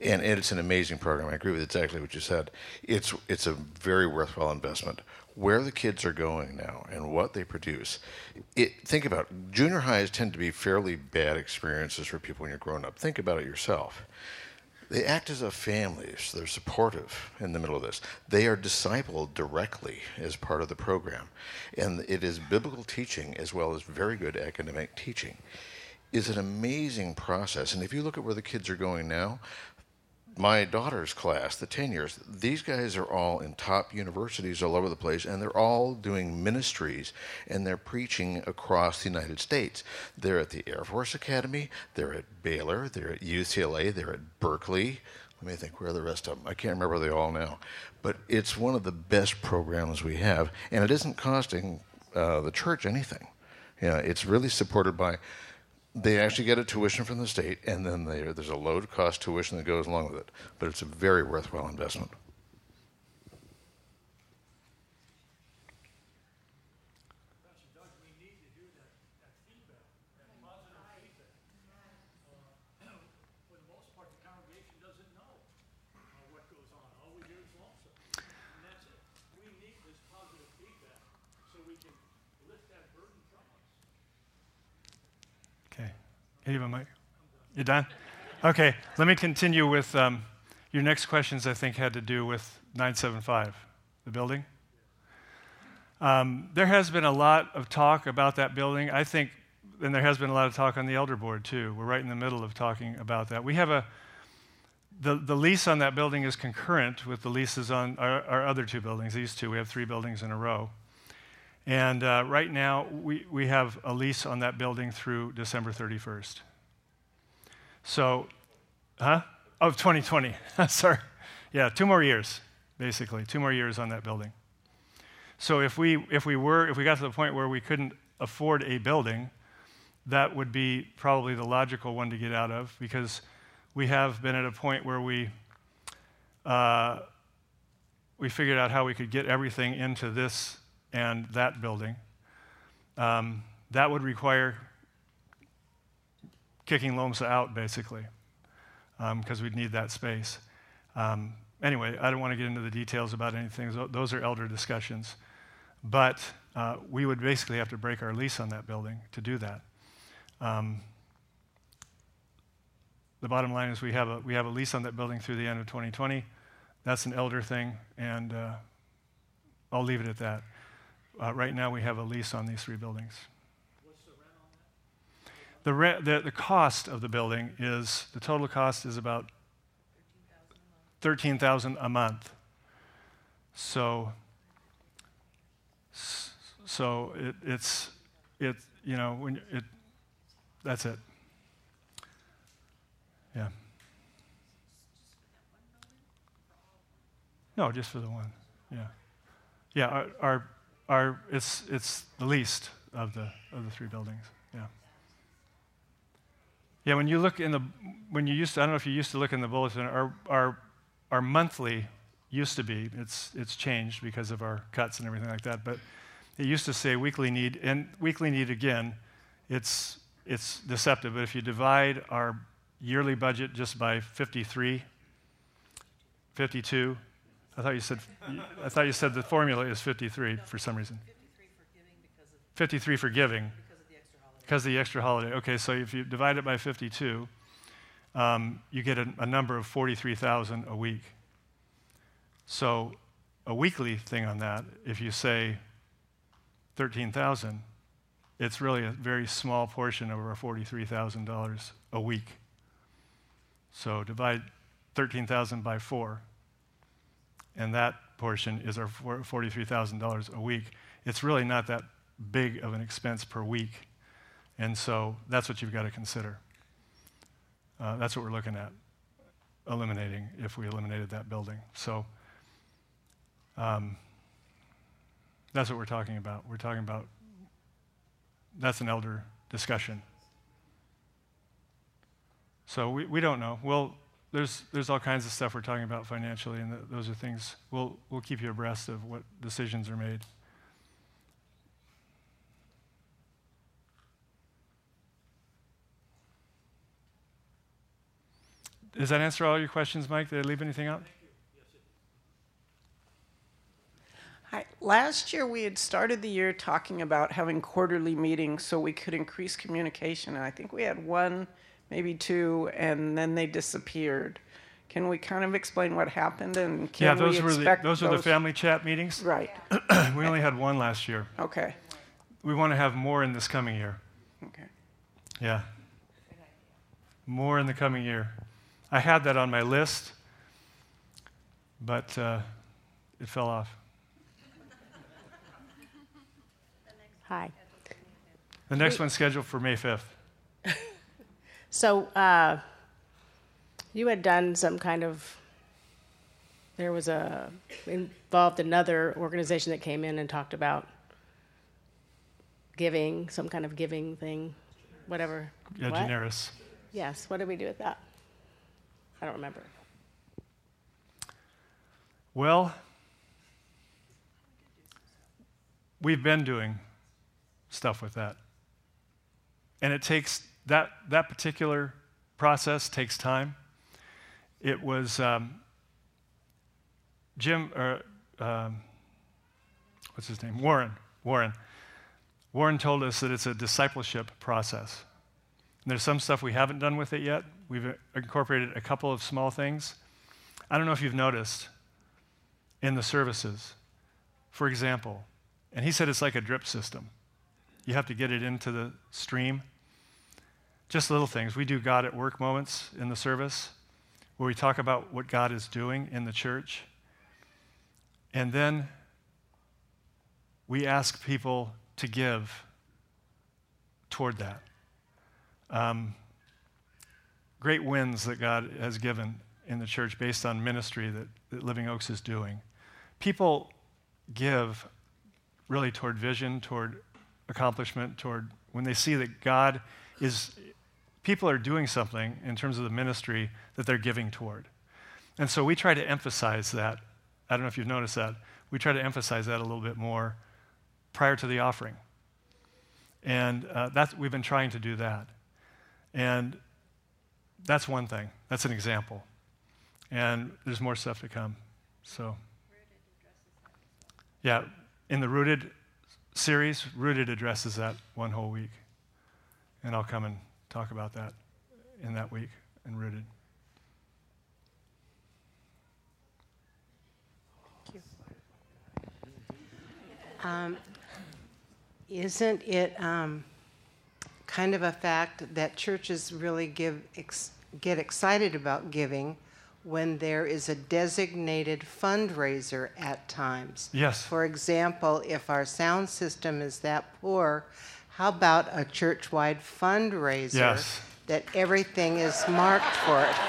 And, and it's an amazing program. I agree with exactly what you said. It's, it's a very worthwhile investment. Where the kids are going now and what they produce, it, think about it. Junior highs tend to be fairly bad experiences for people when you're growing up. Think about it yourself. They act as a family, so they're supportive in the middle of this. They are discipled directly as part of the program. And it is biblical teaching as well as very good academic teaching. It's an amazing process. And if you look at where the kids are going now, my daughter's class, the ten years, these guys are all in top universities all over the place, and they're all doing ministries, and they're preaching across the United States. They're at the Air Force Academy, they're at Baylor, they're at U C L A, they're at Berkeley. Let me think, where are the rest of them? I can't remember they all now. But it's one of the best programs we have, and it isn't costing uh, the church anything. You know, it's really supported by... They actually get a tuition from the state, and then they, there's a low-cost tuition that goes along with it. But it's a very worthwhile investment. Hey, Mike. You done? Okay, let me continue with um, your next questions, I think, had to do with nine seven five, the building. Um, there has been a lot of talk about that building. I think, and there has been a lot of talk on the elder board, too. We're right in the middle of talking about that. We have a, the, the lease on that building is concurrent with the leases on our, our other two buildings, these two. We have three buildings in a row. And uh, right now, we, we have a lease on that building through December thirty-first. So, huh? Oh, twenty twenty. Sorry. Yeah, two more years, basically. Two more years on that building. So if we, if we were, if we got to the point where we couldn't afford a building, that would be probably the logical one to get out of, because we have been at a point where we, uh, we figured out how we could get everything into this and that building. Um, that would require kicking LOMSA out, basically, because um, we'd need that space. Um, anyway, I don't want to get into the details about anything. Those are elder discussions. But uh, we would basically have to break our lease on that building to do that. Um, the bottom line is we have a we have a lease on that building through the end of twenty twenty. That's an elder thing, and uh, I'll leave it at that. Uh, right now, we have a lease on these three buildings. What's the rent on that? The, rent, the, the cost of the building is, the total cost is about thirteen thousand dollars a month. So, so it, it's, it, you know, when it, that's it. Yeah. No, just for the one. Yeah. Yeah, our, our Our, it's it's the least of the of the three buildings. Yeah. Yeah. When you look in the when you used to, I don't know if you used to look in the bulletin. Our our our monthly used to be it's it's changed because of our cuts and everything like that. But it used to say weekly need, and weekly need again. It's it's deceptive. But if you divide our yearly budget just by fifty-three, fifty-two. I thought you said I thought you said the formula is fifty-three for some reason. fifty-three for giving because of the extra holiday. Because of the extra holiday. Okay, so if you divide it by fifty-two, um, you get a, a number of forty-three thousand a week. So a weekly thing on that, if you say thirteen thousand, it's really a very small portion of our forty-three thousand dollars a week. So divide thirteen thousand by four. And that portion is our forty-three thousand dollars a week. It's really not that big of an expense per week. And so that's what you've got to consider. Uh, that's what we're looking at, eliminating if we eliminated that building. So um, that's what we're talking about. We're talking about, that's an elder discussion. So we, we don't know. We'll, There's there's all kinds of stuff we're talking about financially, and th- those are things we'll we'll keep you abreast of what decisions are made. does that answer all your questions, Mike? Did I leave anything out? Hi. Last year, we had started the year talking about having quarterly meetings so we could increase communication. And I think we had one, maybe two, and then they disappeared. Can we kind of explain what happened? And can yeah, those we were the, expect those were the family chat meetings. Right. We only had one last year. Okay. We want to have more in this coming year. Okay. Yeah. More in the coming year. I had that on my list, but uh, it fell off. Hi. The next one's scheduled for May fifth. So uh, you had done some kind of, there was a, involved another organization that came in and talked about giving, some kind of giving thing, whatever. Yeah, What? Generis. Yes, what did we do with that? I don't remember. Well, we've been doing stuff with that. And it takes, that, that particular process takes time. It was um, Jim, or um, what's his name? Warren. Warren. Warren told us that it's a discipleship process. And there's some stuff we haven't done with it yet. We've incorporated a couple of small things. I don't know if you've noticed in the services, for example, and he said it's like a drip system. You have to get it into the stream. Just little things. We do God at work moments in the service where we talk about what God is doing in the church. And then we ask people to give toward that. Um, great wins that God has given in the church based on ministry that, that Living Oaks is doing. People give really toward vision, toward accomplishment, toward when they see that God is, people are doing something in terms of the ministry that they're giving toward. And so we try to emphasize that. I don't know if you've noticed that. We try to emphasize that a little bit more prior to the offering. And uh, that's, we've been trying to do that. And that's one thing. That's an example. And there's more stuff to come. So, yeah, in the Rooted series, Rooted addresses that one whole week. And I'll come and talk about that in that week in Rooted. Thank you. Um, isn't it um, kind of a fact that churches really give ex- get excited about giving when there is a designated fundraiser at times? Yes. For example, if our sound system is that poor, how about a church-wide fundraiser yes. that everything is marked for it?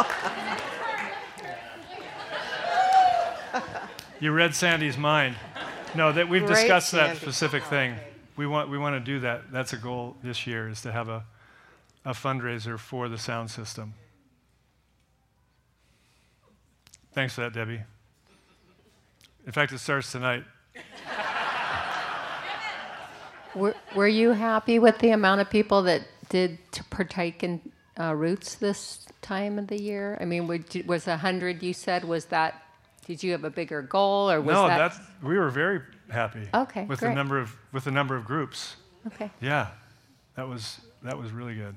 You read Sandy's mind. No, that we've Great, discussed that Sandy. specific thing. We want we want to do that. That's a goal this year, is to have a, a fundraiser for the sound system. Thanks for that, Debbie. In fact, it starts tonight. Were, were you happy with the amount of people that did to partake in uh, Roots this time of the year? I mean, would, was a hundred you said, was that, did you have a bigger goal, or was no, that? that's, we were very happy Okay, with great. the number of with the number of groups. Okay. Yeah, that was that was really good.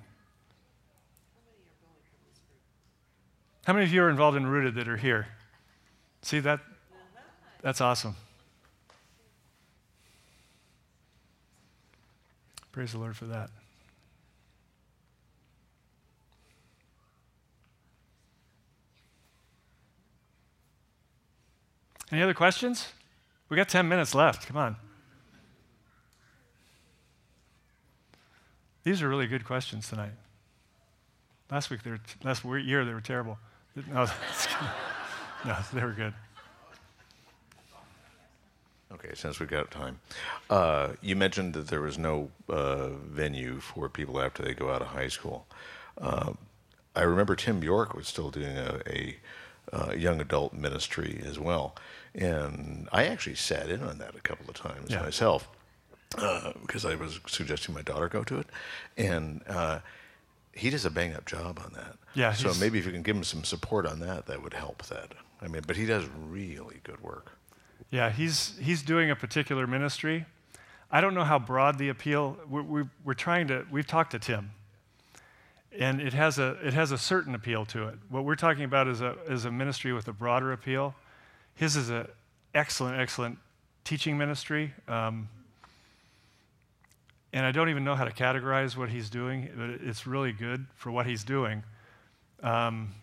How many of you are involved in Rooted that are here? See that? That's awesome. Praise the Lord for that. Any other questions? We got ten minutes left. Come on. These are really good questions tonight. Last week, they were t- last year, they were terrible. No, no, they were good. Okay, since we've got time. Uh, you mentioned that there was no uh, venue for people after they go out of high school. Uh, I remember Tim Bjork was still doing a, a uh, young adult ministry as well. And I actually sat in on that a couple of times Yeah. myself uh, because I was suggesting my daughter go to it. And uh, he does a bang-up job on that. Yeah. So maybe if you can give him some support on that, that would help that. I mean, but he does really good work. Yeah, he's he's doing a particular ministry. I don't know how broad the appeal. We're, we're, we're trying to. We've talked to Tim, and it has a it has a certain appeal to it. What we're talking about is a is a ministry with a broader appeal. His is a excellent, excellent teaching ministry. Um, and I don't even know how to categorize what he's doing, but it's really good for what he's doing. Um,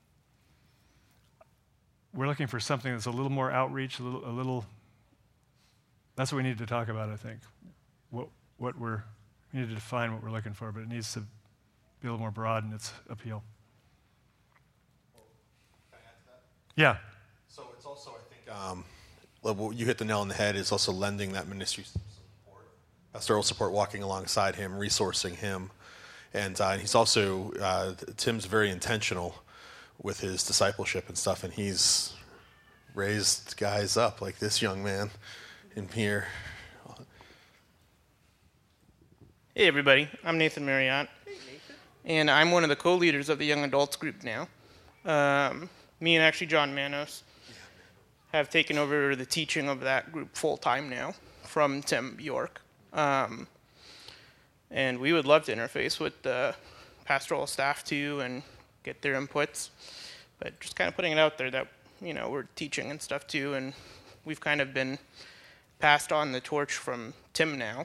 we're looking for something that's a little more outreach, a little, a little. That's what we need to talk about, I think. What what we're we need to define what we're looking for, but it needs to be a little more broad in its appeal. Can I add to that? Yeah. So it's also, I think, um, well, you hit the nail on the head. Is also lending that ministry support, pastoral support, walking alongside him, resourcing him, and uh, he's also uh, Tim's very intentional with his discipleship and stuff, and he's raised guys up like this young man in here. Hey everybody, I'm Nathan Marriott, hey, Nathan. And I'm one of the co-leaders of the young adults group now. Um, me and actually John Manos have taken over the teaching of that group full time now from Tim Bjork. Um, and we would love to interface with the pastoral staff too and get their inputs, but just kind of putting it out there that, you know, we're teaching and stuff too, and we've kind of been passed on the torch from Tim now.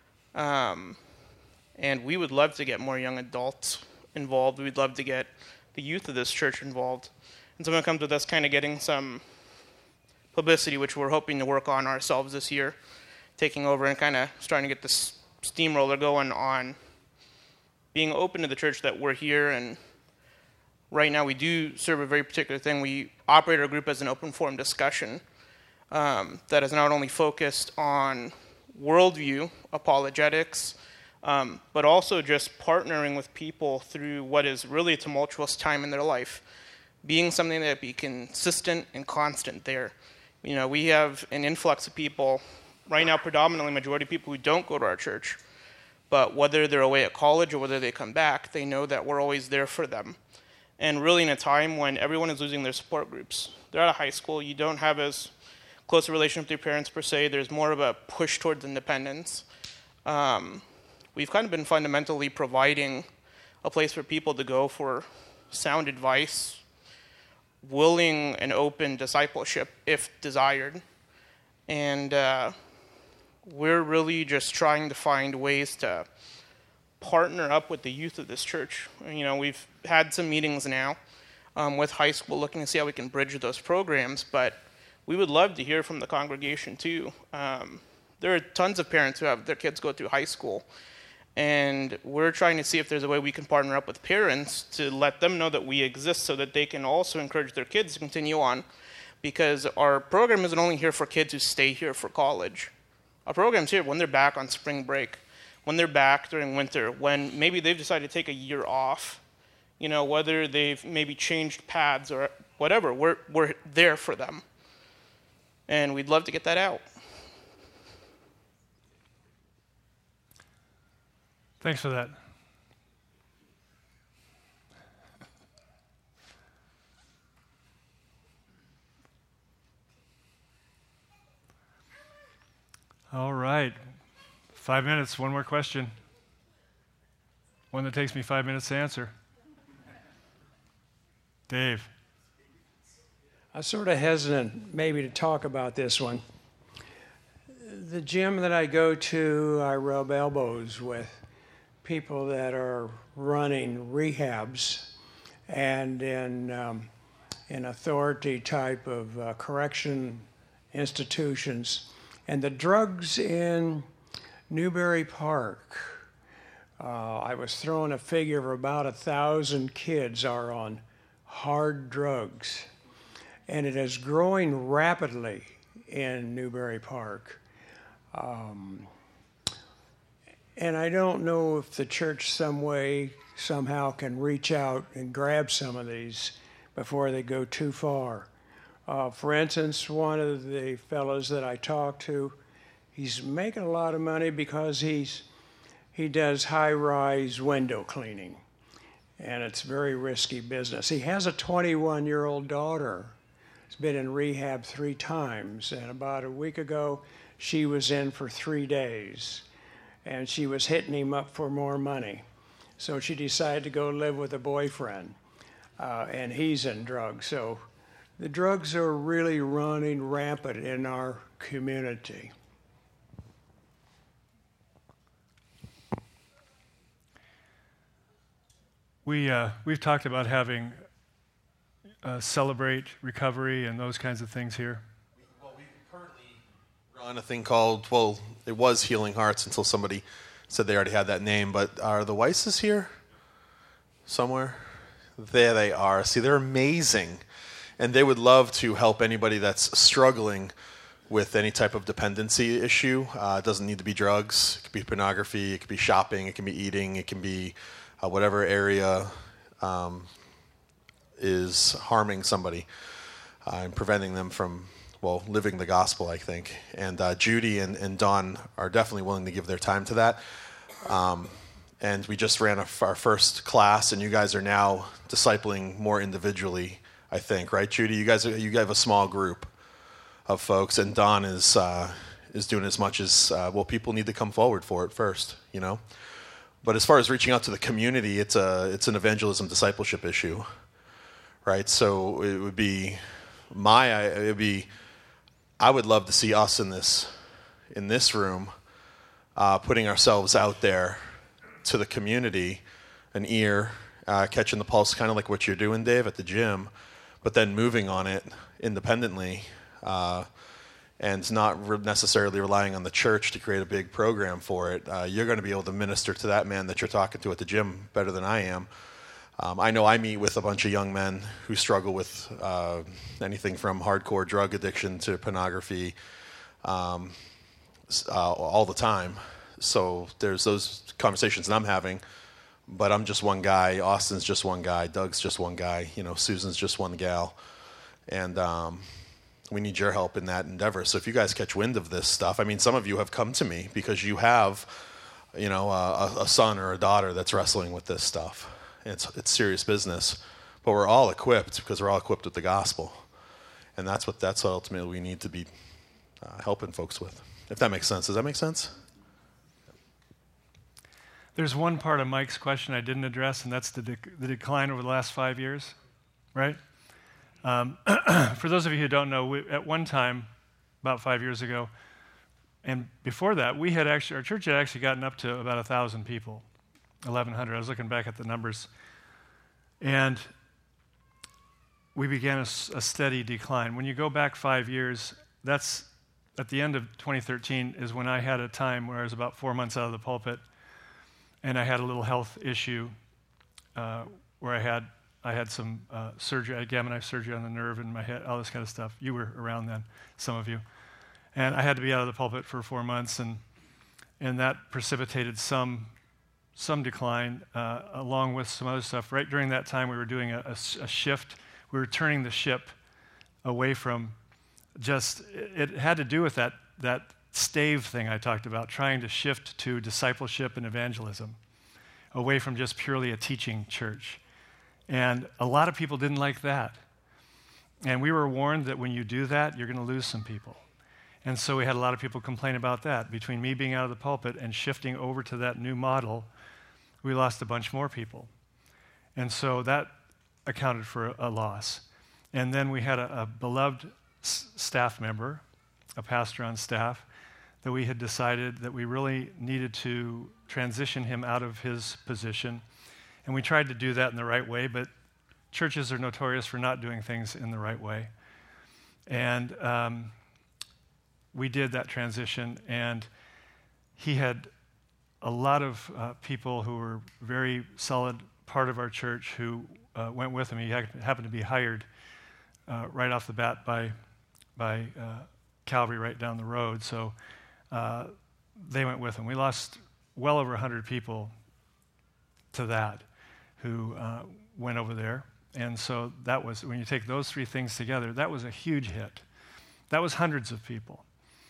Um, and we would love to get more young adults involved. We'd love to get the youth of this church involved. And so when it comes with us kind of getting some publicity, which we're hoping to work on ourselves this year, taking over and kind of starting to get this steamroller going on being open to the church that we're here. And right now we do serve a very particular thing. We operate our group as an open forum discussion um, that is not only focused on worldview, apologetics, um, but also just partnering with people through what is really a tumultuous time in their life, being something that be consistent and constant there. You know, we have an influx of people, right now predominantly majority of people who don't go to our church, but whether they're away at college or whether they come back, they know that we're always there for them. And really in a time when everyone is losing their support groups. They're out of high school, you don't have as close a relationship with your parents per se, there's more of a push towards independence. Um, we've kind of been fundamentally providing a place for people to go for sound advice, willing and open discipleship if desired. And uh, we're really just trying to find ways to partner up with the youth of this church. You know, we've had some meetings now um, with high school looking to see how we can bridge those programs, but we would love to hear from the congregation too. Um, there are tons of parents who have their kids go through high school, and we're trying to see if there's a way we can partner up with parents to let them know that we exist so that they can also encourage their kids to continue on, because our program isn't only here for kids who stay here for college. Our program's here when they're back on spring break, when they're back during winter, when maybe they've decided to take a year off, you know, whether they've maybe changed paths or whatever, we're we're there for them. And we'd love to get that out. Thanks for that. All right. Five minutes, one more question. One that takes me five minutes to answer. Dave. I'm sort of hesitant maybe to talk about this one. The gym that I go to, I rub elbows with people that are running rehabs and in, um, in authority type of uh, correction institutions. And the drugs in Newbury Park, uh, I was throwing a figure of about a thousand kids are on hard drugs. And it is growing rapidly in Newbury Park. Um, and I don't know if the church some way, somehow can reach out and grab some of these before they go too far. Uh, for instance, one of the fellows that I talked to, he's making a lot of money because he's he does high-rise window cleaning. and it's very risky business. He has a twenty-one-year-old daughter. She's been in rehab three times, and about a week ago, she was in for three days, and she was hitting him up for more money. So she decided to go live with a boyfriend, uh, and he's in drugs. So the drugs are really running rampant in our community. We, uh, we've talked about having uh, Celebrate Recovery and those kinds of things here. Well, we currently run a thing called, well, it was Healing Hearts until somebody said they already had that name, but are the Weisses here somewhere? There they are. See, they're amazing. And they would love to help anybody that's struggling with any type of dependency issue. Uh, it doesn't need to be drugs. It could be pornography. It could be shopping. It can be eating. It can be uh, whatever area um, is harming somebody uh, and preventing them from, well, living the gospel, I think. And uh, Judy and, and Dawn are definitely willing to give their time to that. Um, and we just ran a, our first class, and you guys are now discipling more individually, I think, right, Judy? You guys are, you have a small group of folks, and Dawn is uh, is doing as much as uh, well. People need to come forward for it first, you know. But as far as reaching out to the community, it's a it's an evangelism discipleship issue, right? So it would be my it would be I would love to see us in this in this room, uh, putting ourselves out there to the community, an ear, uh, catching the pulse, kind of like what you're doing, Dave, at the gym, but then moving on it independently. Uh, and not re- necessarily relying on the church to create a big program for it. Uh, you're going to be able to minister to that man that you're talking to at the gym better than I am. Um, I know I meet with a bunch of young men who struggle with uh, anything from hardcore drug addiction to pornography um, uh, all the time. So there's those conversations that I'm having, but I'm just one guy. Austin's just one guy. Doug's just one guy. You know, Susan's just one gal. And um, we need your help in that endeavor. So if you guys catch wind of this stuff, I mean, some of you have come to me because you have, you know, a, a son or a daughter that's wrestling with this stuff. It's it's serious business, but we're all equipped because we're all equipped with the gospel, and that's what that's what ultimately we need to be uh, helping folks with. If that makes sense, does that make sense? There's one part of Mike's question I didn't address, and that's the dec- the decline over the last five years, right? Um, for those of you who don't know, we, at one time, about five years ago, and before that, we had actually our church had actually gotten up to about a thousand people, eleven hundred. I was looking back at the numbers, and we began a, a steady decline. When you go back five years, that's at the end of twenty thirteen is when I had a time where I was about four months out of the pulpit, and I had a little health issue uh, where I had. I had some uh, surgery, I had gamma knife surgery on the nerve in my head, all this kind of stuff. You were around then, some of you. And I had to be out of the pulpit for four months, and and that precipitated some some decline, uh, along with some other stuff. Right during that time, we were doing a, a, a shift. We were turning the ship away from just, it, it had to do with that, that stave thing I talked about, trying to shift to discipleship and evangelism, away from just purely a teaching church. And a lot of people didn't like that. And we were warned that when you do that, you're going to lose some people. And so we had a lot of people complain about that. Between me being out of the pulpit and shifting over to that new model, we lost a bunch more people. And so that accounted for a, a loss. And then we had a, a beloved s- staff member, a pastor on staff, that we had decided that we really needed to transition him out of his position. And we tried to do that in the right way, but churches are notorious for not doing things in the right way. And um, we did that transition, and he had a lot of uh, people who were very solid part of our church who uh, went with him. He ha- happened to be hired uh, right off the bat by, by uh, Calvary right down the road, so uh, they went with him. We lost well over one hundred people to that who uh, went over there. And so that was, when you take those three things together, that was a huge hit. That was hundreds of people.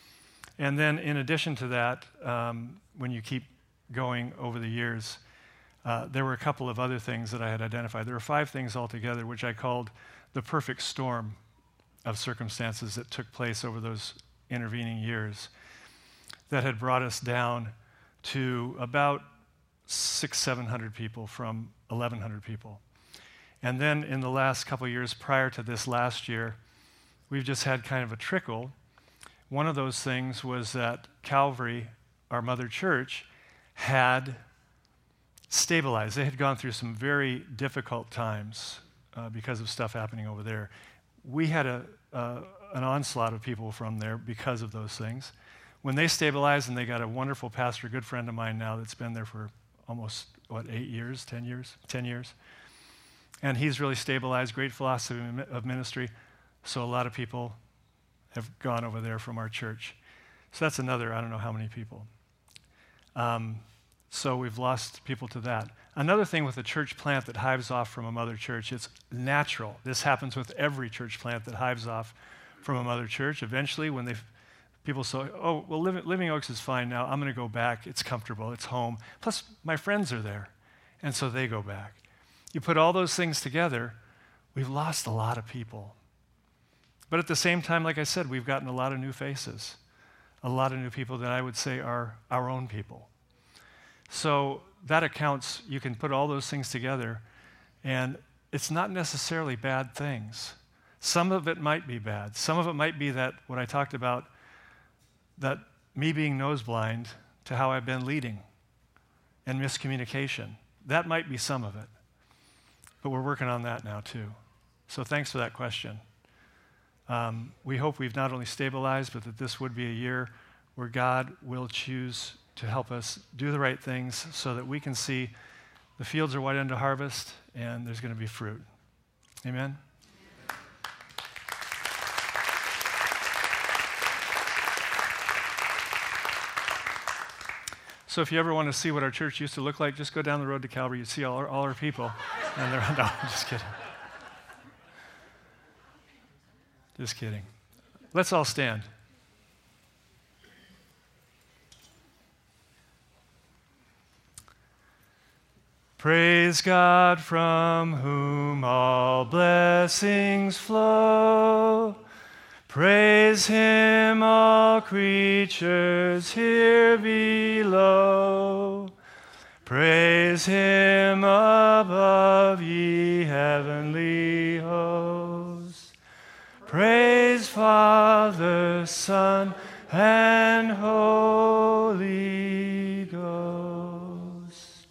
And then in addition to that, um, when you keep going over the years, uh, there were a couple of other things that I had identified. There were five things altogether, which I called the perfect storm of circumstances that took place over those intervening years that had brought us down to about six, seven hundred people from eleven hundred people. And then in the last couple of years prior to this last year, we've just had kind of a trickle. One of those things was that Calvary, our mother church, had stabilized. They had gone through some very difficult times uh, because of stuff happening over there. We had a, uh, an onslaught of people from there because of those things. When they stabilized, and they got a wonderful pastor, a good friend of mine now that's been there for almost, what, eight years, ten years, ten years. And he's really stabilized, great philosophy of ministry. So a lot of people have gone over there from our church. So that's another, I don't know how many people. Um, so we've lost people to that. Another thing with a church plant that hives off from a mother church, it's natural. This happens with every church plant that hives off from a mother church. Eventually, when they people say, oh, well, Living, Living Oaks is fine now. I'm going to go back. It's comfortable. It's home. Plus, my friends are there. And so they go back. You put all those things together, we've lost a lot of people. But at the same time, like I said, we've gotten a lot of new faces, a lot of new people that I would say are our own people. So that accounts, you can put all those things together, and it's not necessarily bad things. Some of it might be bad. Some of it might be that, what I talked about, that me being nose blind to how I've been leading and miscommunication. That might be some of it. But we're working on that now, too. So thanks for that question. Um, we hope we've not only stabilized, but that this would be a year where God will choose to help us do the right things so that we can see the fields are white unto harvest and there's going to be fruit. Amen? So if you ever want to see what our church used to look like, just go down the road to Calvary. You see all our, all our people. And they're, no, I'm just kidding. Just kidding. Let's all stand. Praise God, from whom all blessings flow. Praise him, all creatures here below. Praise him above, ye heavenly hosts. Praise Father, Son, and Holy Ghost.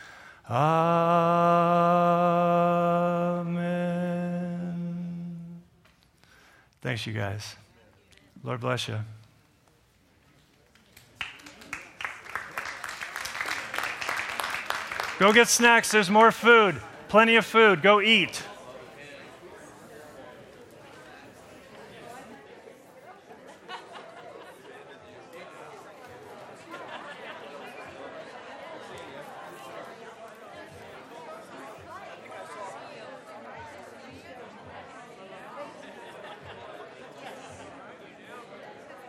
Amen. Thanks, you guys. Lord bless you. Go get snacks. There's more food. Plenty of food. Go eat.